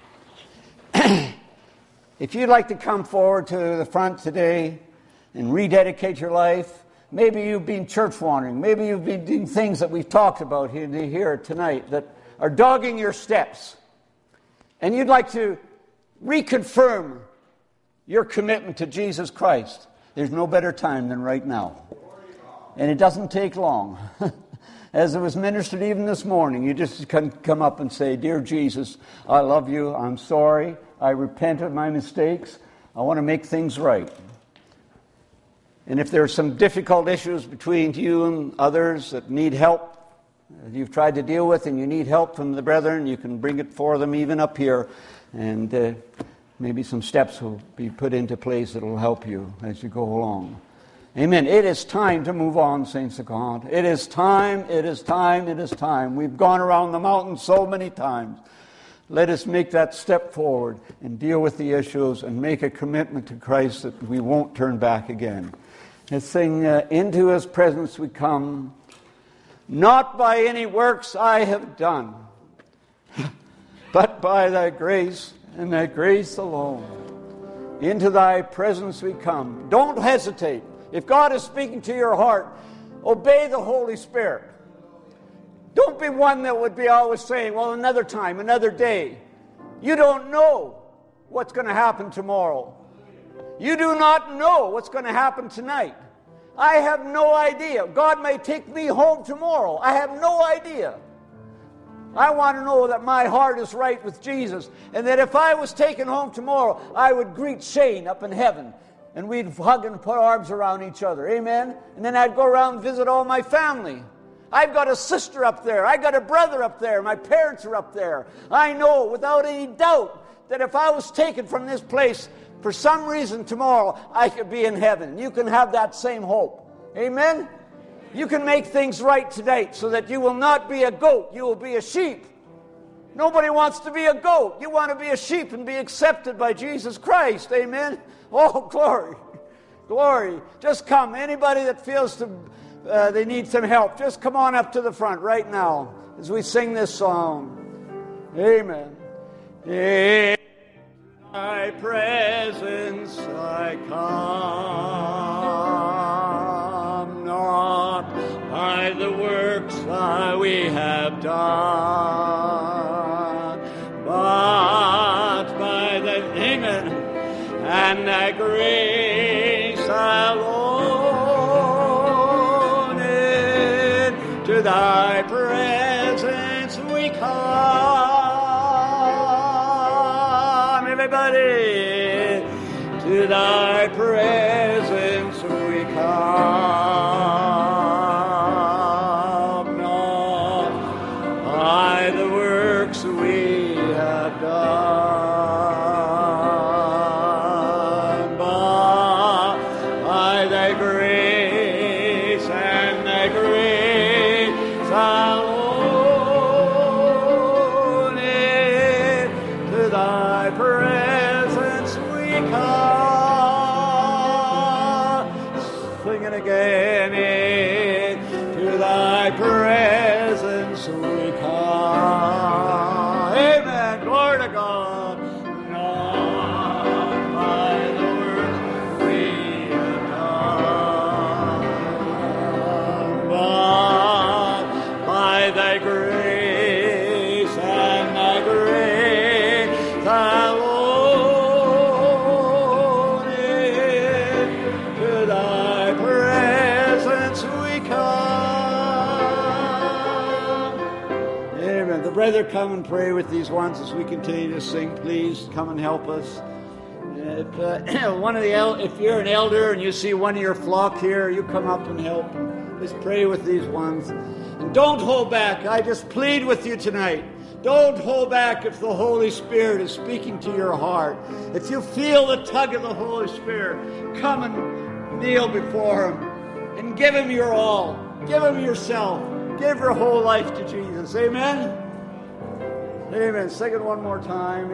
if you'd like to come forward to the front today and rededicate your life. Maybe you've been church wandering. Maybe you've been doing things that we've talked about here tonight that are dogging your steps. And you'd like to reconfirm your commitment to Jesus Christ. There's no better time than right now. And it doesn't take long. As it was ministered even this morning, you just can come up and say, Dear Jesus, I love you. I'm sorry. I repent of my mistakes. I want to make things right. And if there are some difficult issues between you and others that need help, that you've tried to deal with, and you need help from the brethren, you can bring it for them even up here. And maybe some steps will be put into place that will help you as you go along. Amen. It is time to move on, saints of God. It is time, it is time, it is time. We've gone around the mountain so many times. Let us make that step forward and deal with the issues and make a commitment to Christ that we won't turn back again. Let's sing, into His presence we come, not by any works I have done, but by Thy grace and Thy grace alone. Into Thy presence we come. Don't hesitate. If God is speaking to your heart, obey the Holy Spirit. Don't be one that would be always saying, well, another time, another day. You don't know what's going to happen tomorrow. You do not know what's going to happen tonight. I have no idea. God may take me home tomorrow. I have no idea. I want to know that my heart is right with Jesus, and that if I was taken home tomorrow, I would greet Shane up in heaven, and we'd hug and put arms around each other. Amen? And then I'd go around and visit all my family. I've got a sister up there. I've got a brother up there. My parents are up there. I know without any doubt that if I was taken from this place for some reason tomorrow, I could be in heaven. You can have that same hope. Amen? You can make things right tonight so that you will not be a goat. You will be a sheep. Nobody wants to be a goat. You want to be a sheep and be accepted by Jesus Christ. Amen? Oh, glory. Glory. Just come. Anybody that feels they need some help, just come on up to the front right now as we sing this song. Amen. In thy presence I come, not by the works we have done, but by the amen and thy grace alone. Into thy presence we come, everybody. To thy presence we come, not by the works we have done, but by thy grace and thy grace alone. To thy presence we come. Sing it again. To thy presence we come. Amen. Glory to God. Not by the works we have done, but by thy grace and thy grace alone. To thy presence we come. Amen. The brethren, come and pray with these ones as we continue to sing. Please come and help us. If you're an elder and you see one of your flock here, you come up and help. Let's pray with these ones. And don't hold back. I just plead with you tonight. Don't hold back if the Holy Spirit is speaking to your heart. If you feel the tug of the Holy Spirit, come and kneel before Him and give Him your all. Give Him yourself. Give your whole life to Jesus. Amen? Amen. Sing it one more time.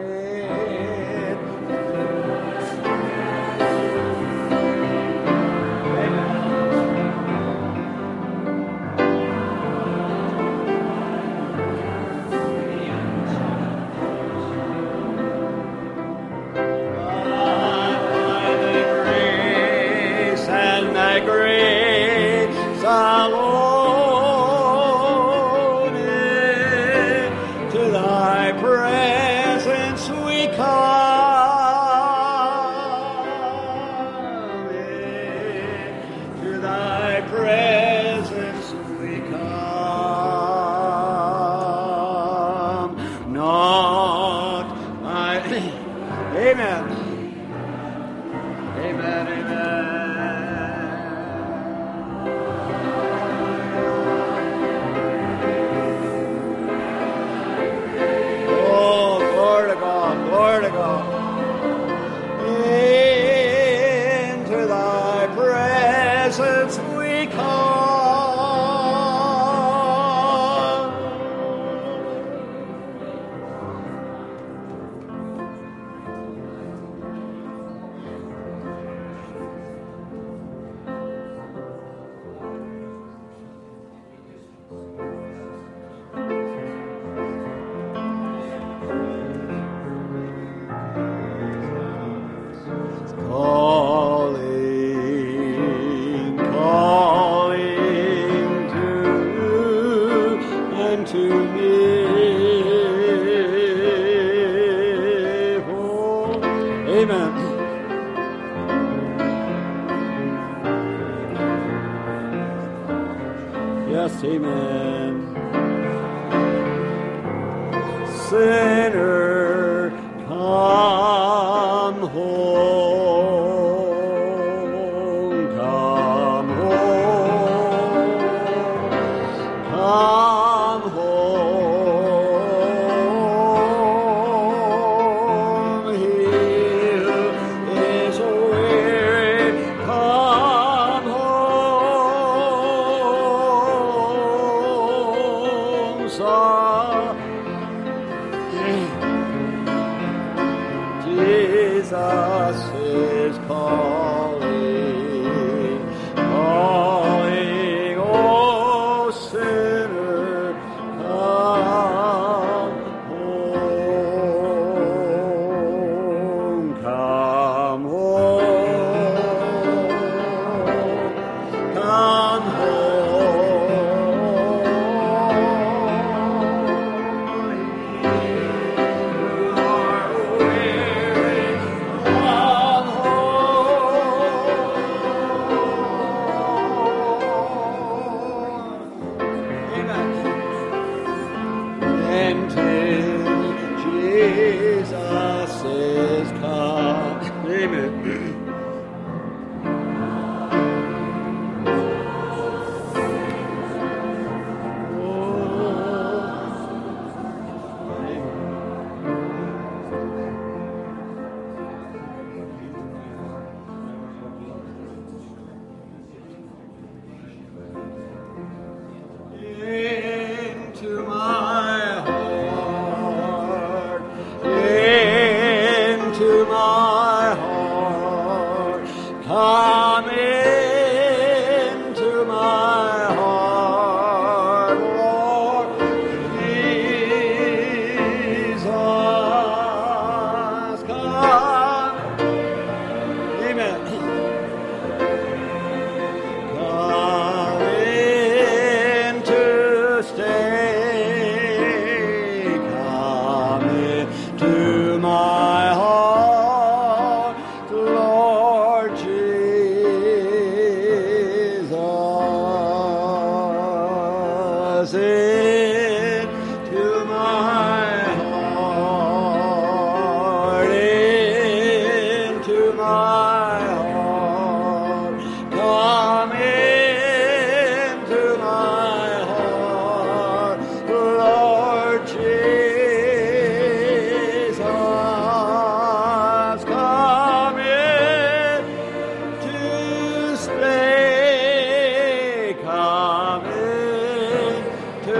Grace alone, to thy presence we come, to thy presence we come, not I. Amen. Amen, amen. Glory to God. Into thy presence we come. Yes, amen. Sinner, come home, come home, come home. He who is weary, come home. Jesus is calling, calling, oh sinner, come home, come home, come and Jesus is come. Amen. Into my heart, into my heart, come into my heart, Lord Jesus, come, amen. Come in to stay, come into my heart, Lord Jesus, into my heart, into my heart, come into my heart, Lord Jesus, come in to stay, come in to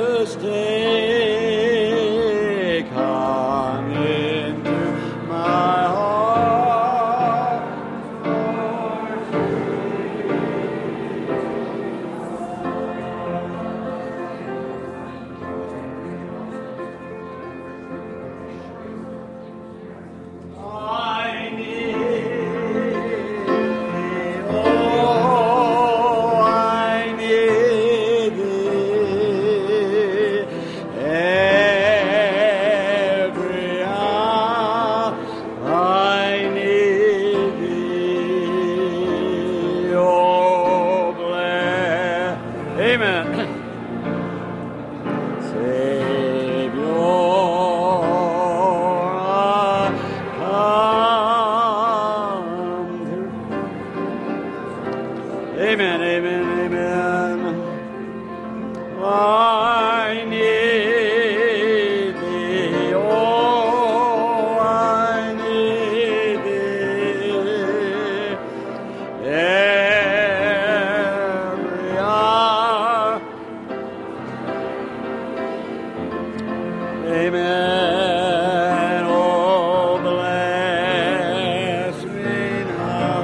stay, come into my heart, I need thee, oh, I need thee every hour. I need thee, oh, bless, amen. Savior, I come to. Amen, amen, amen. I need thee, oh, I need thee every hour. Amen. Oh, bless me now.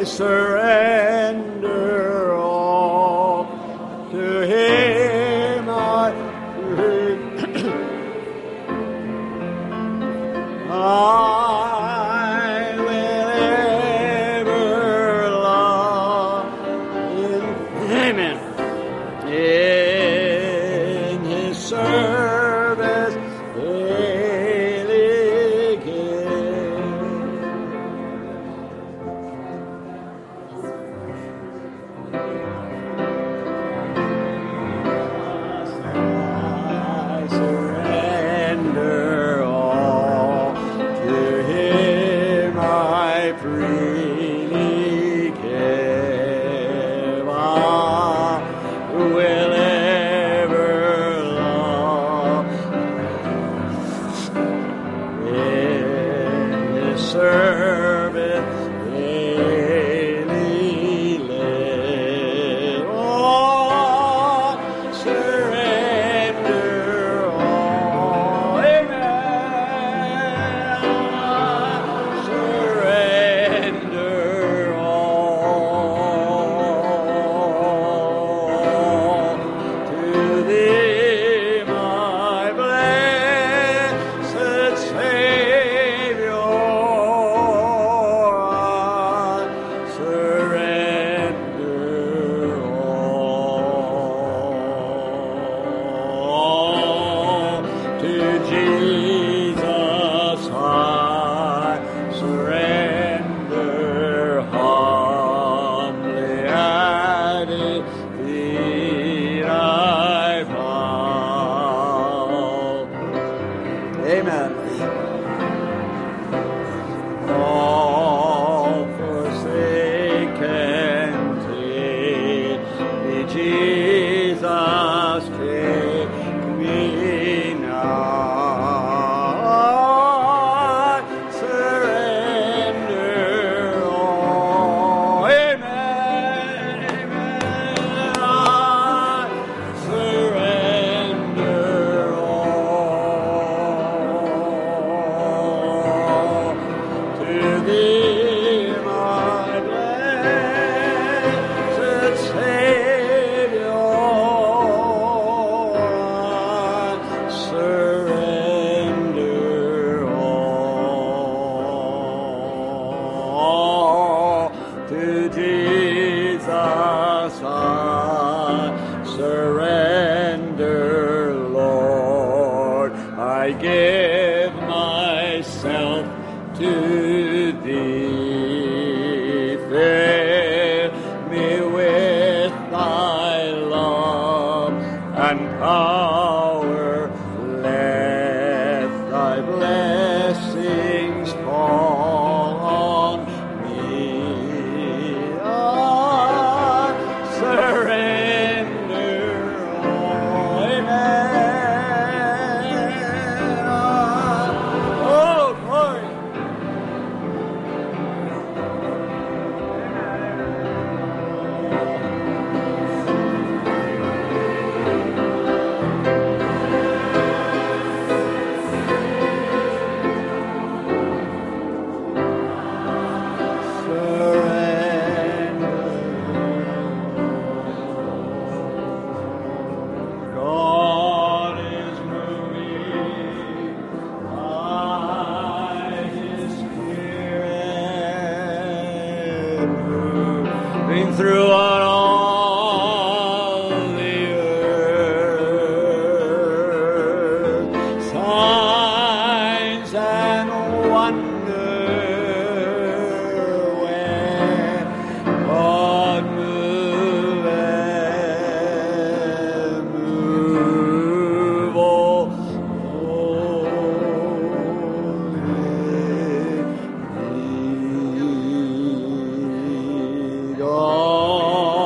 I surrender all to Him. I will ever love Him. Amen. In His service daily give. I surrender all to Him. I freely give. I will ever love in His service daily live. Oh, surrender all. Amen. Surrender all to Thee, my blessed Savior. I surrender all to Jesus. I surrender humbly at His feet I bow. Amen. All forsaken, take me, Jesus, take me now. I surrender all. Amen. Amen. I surrender all to Thee, my blessed Savior. I surrender all to Jesus. I surrender, Lord. I give myself to Thee. Fill me with Thy love and power. Let Thy blessings fall on me. I surrender all. Amen. Oh, glory. God is moving by His Spirit, moving throughout all the earth. Signs and wonders when God move all God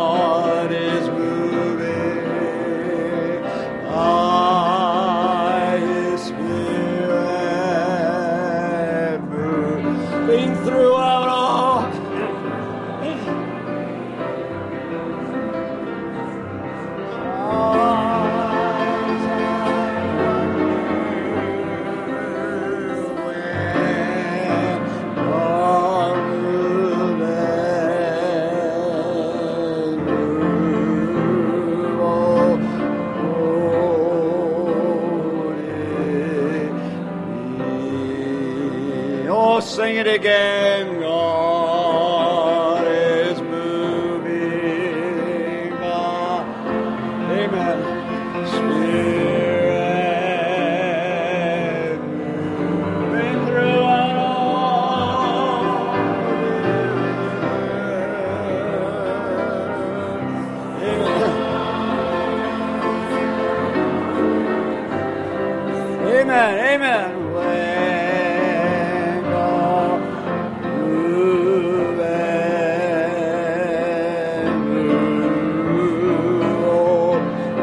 sing it again. God is moving. God. Amen. Spirit moving through us all. Amen. Amen. When God move and move.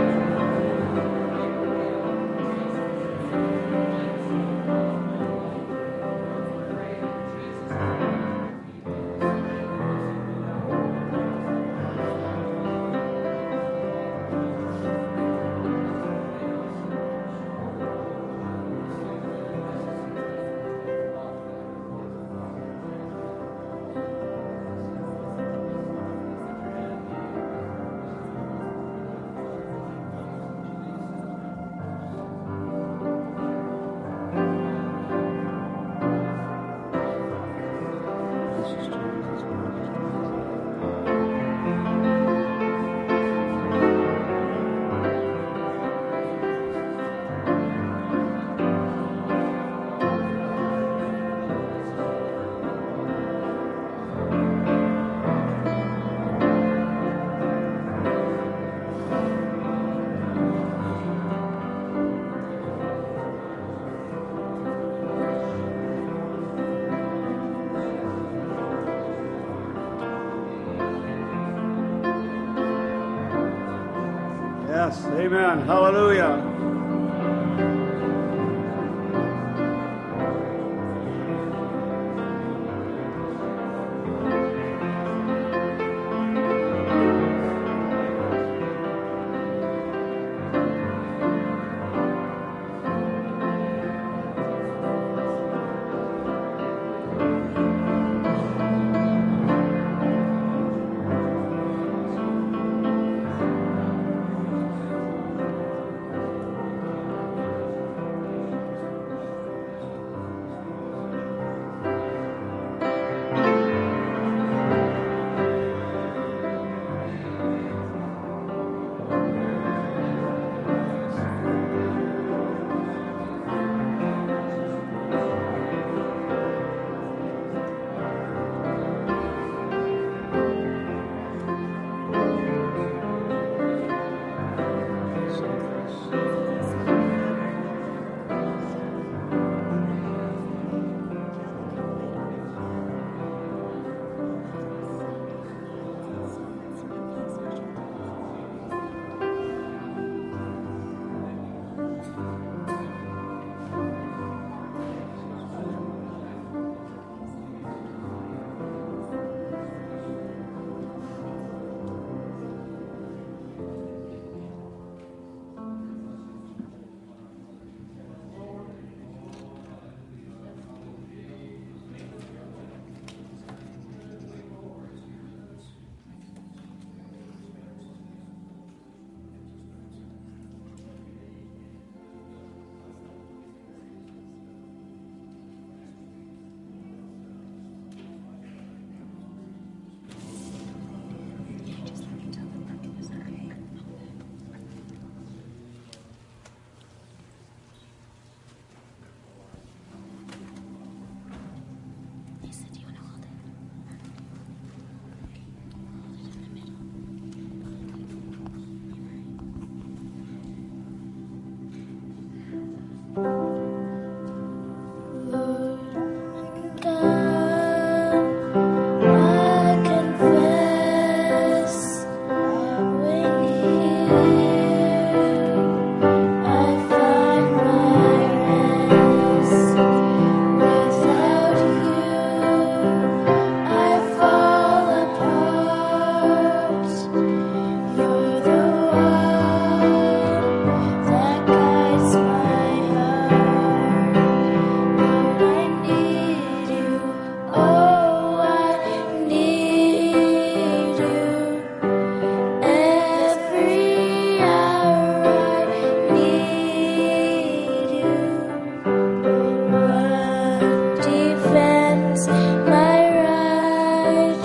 Yes, amen. Hallelujah.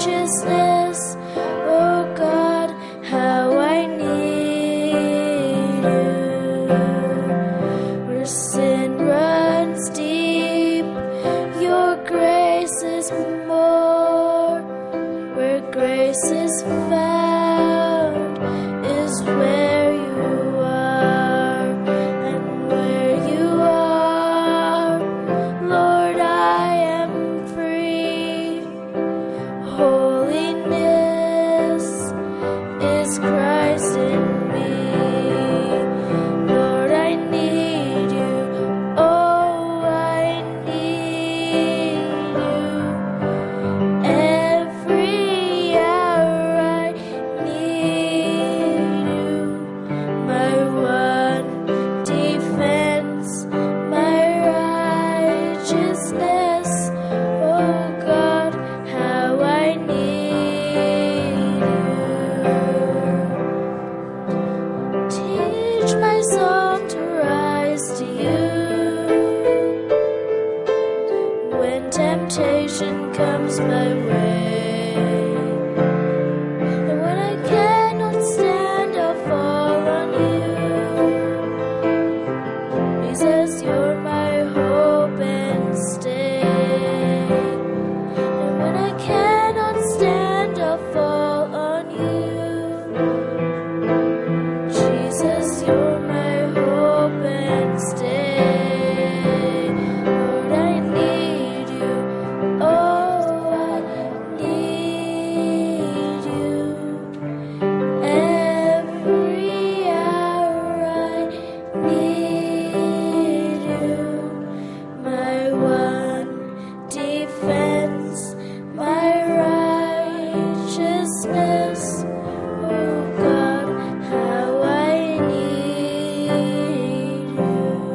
righteousness. Oh God, how I need you. Where sin runs deep, your grace is more. Where grace is found is where you are. And where you are, Lord, I am free. Holiness is Christ in me. Lord, I need you. Oh, I need you. Every hour I need you. My one defense, my righteousness. Oh God, how I need you. Teach my song to rise to you. When temptation comes my way, and when I cannot stand, I'll fall on you. Jesus, you're my hope and stay. And when I cannot stand, I'll fall on you. Jesus, you're my hope and stay. Lord, I need you. Oh, I need you. Every hour I need you. My one defense, my righteousness. Oh God, how I need you.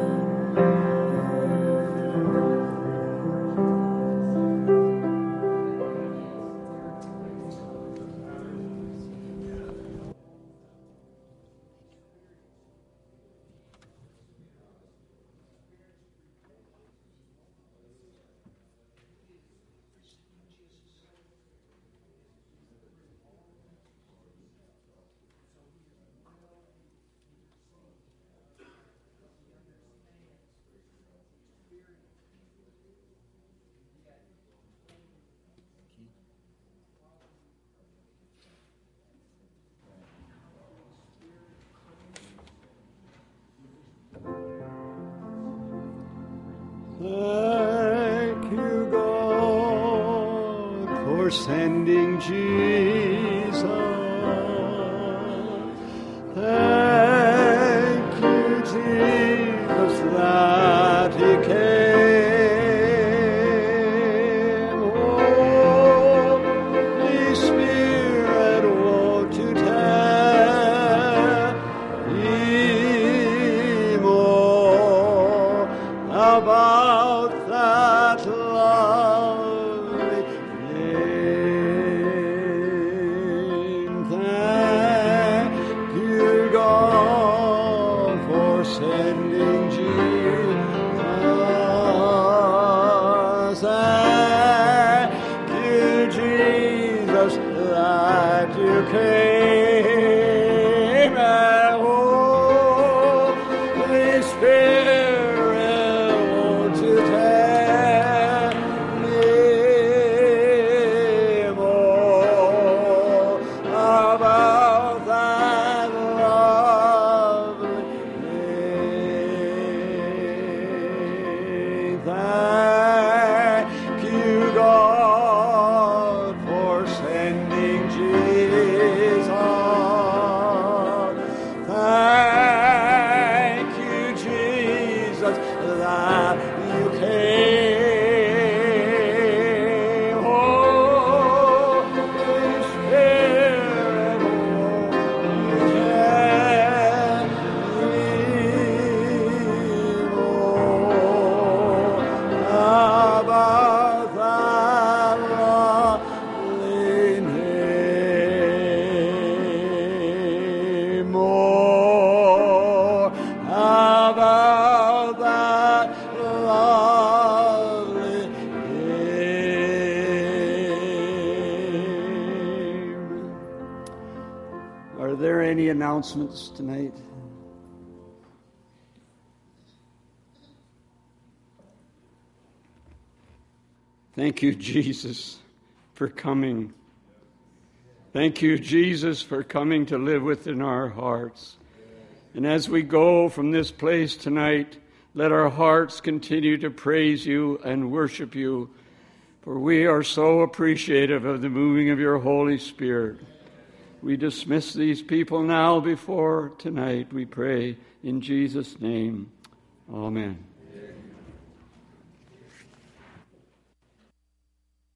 Thank you, God, for sending Jesus. Thank you, Jesus, that He came. Holy Spirit, won't you tell me more about that lovely name? Thank you, God, for sending Jesus. Thank you, Jesus, that you came. And Holy Spirit, won't you tell me more about that lovely name? Thank you, God, for sending Jesus. any announcements tonight? Thank you, Jesus, for coming. Thank you, Jesus, for coming to live within our hearts. And as we go from this place tonight, let our hearts continue to praise you and worship you, for we are so appreciative of the moving of your Holy Spirit. We dismiss these people now before tonight, we pray in Jesus' name. Amen.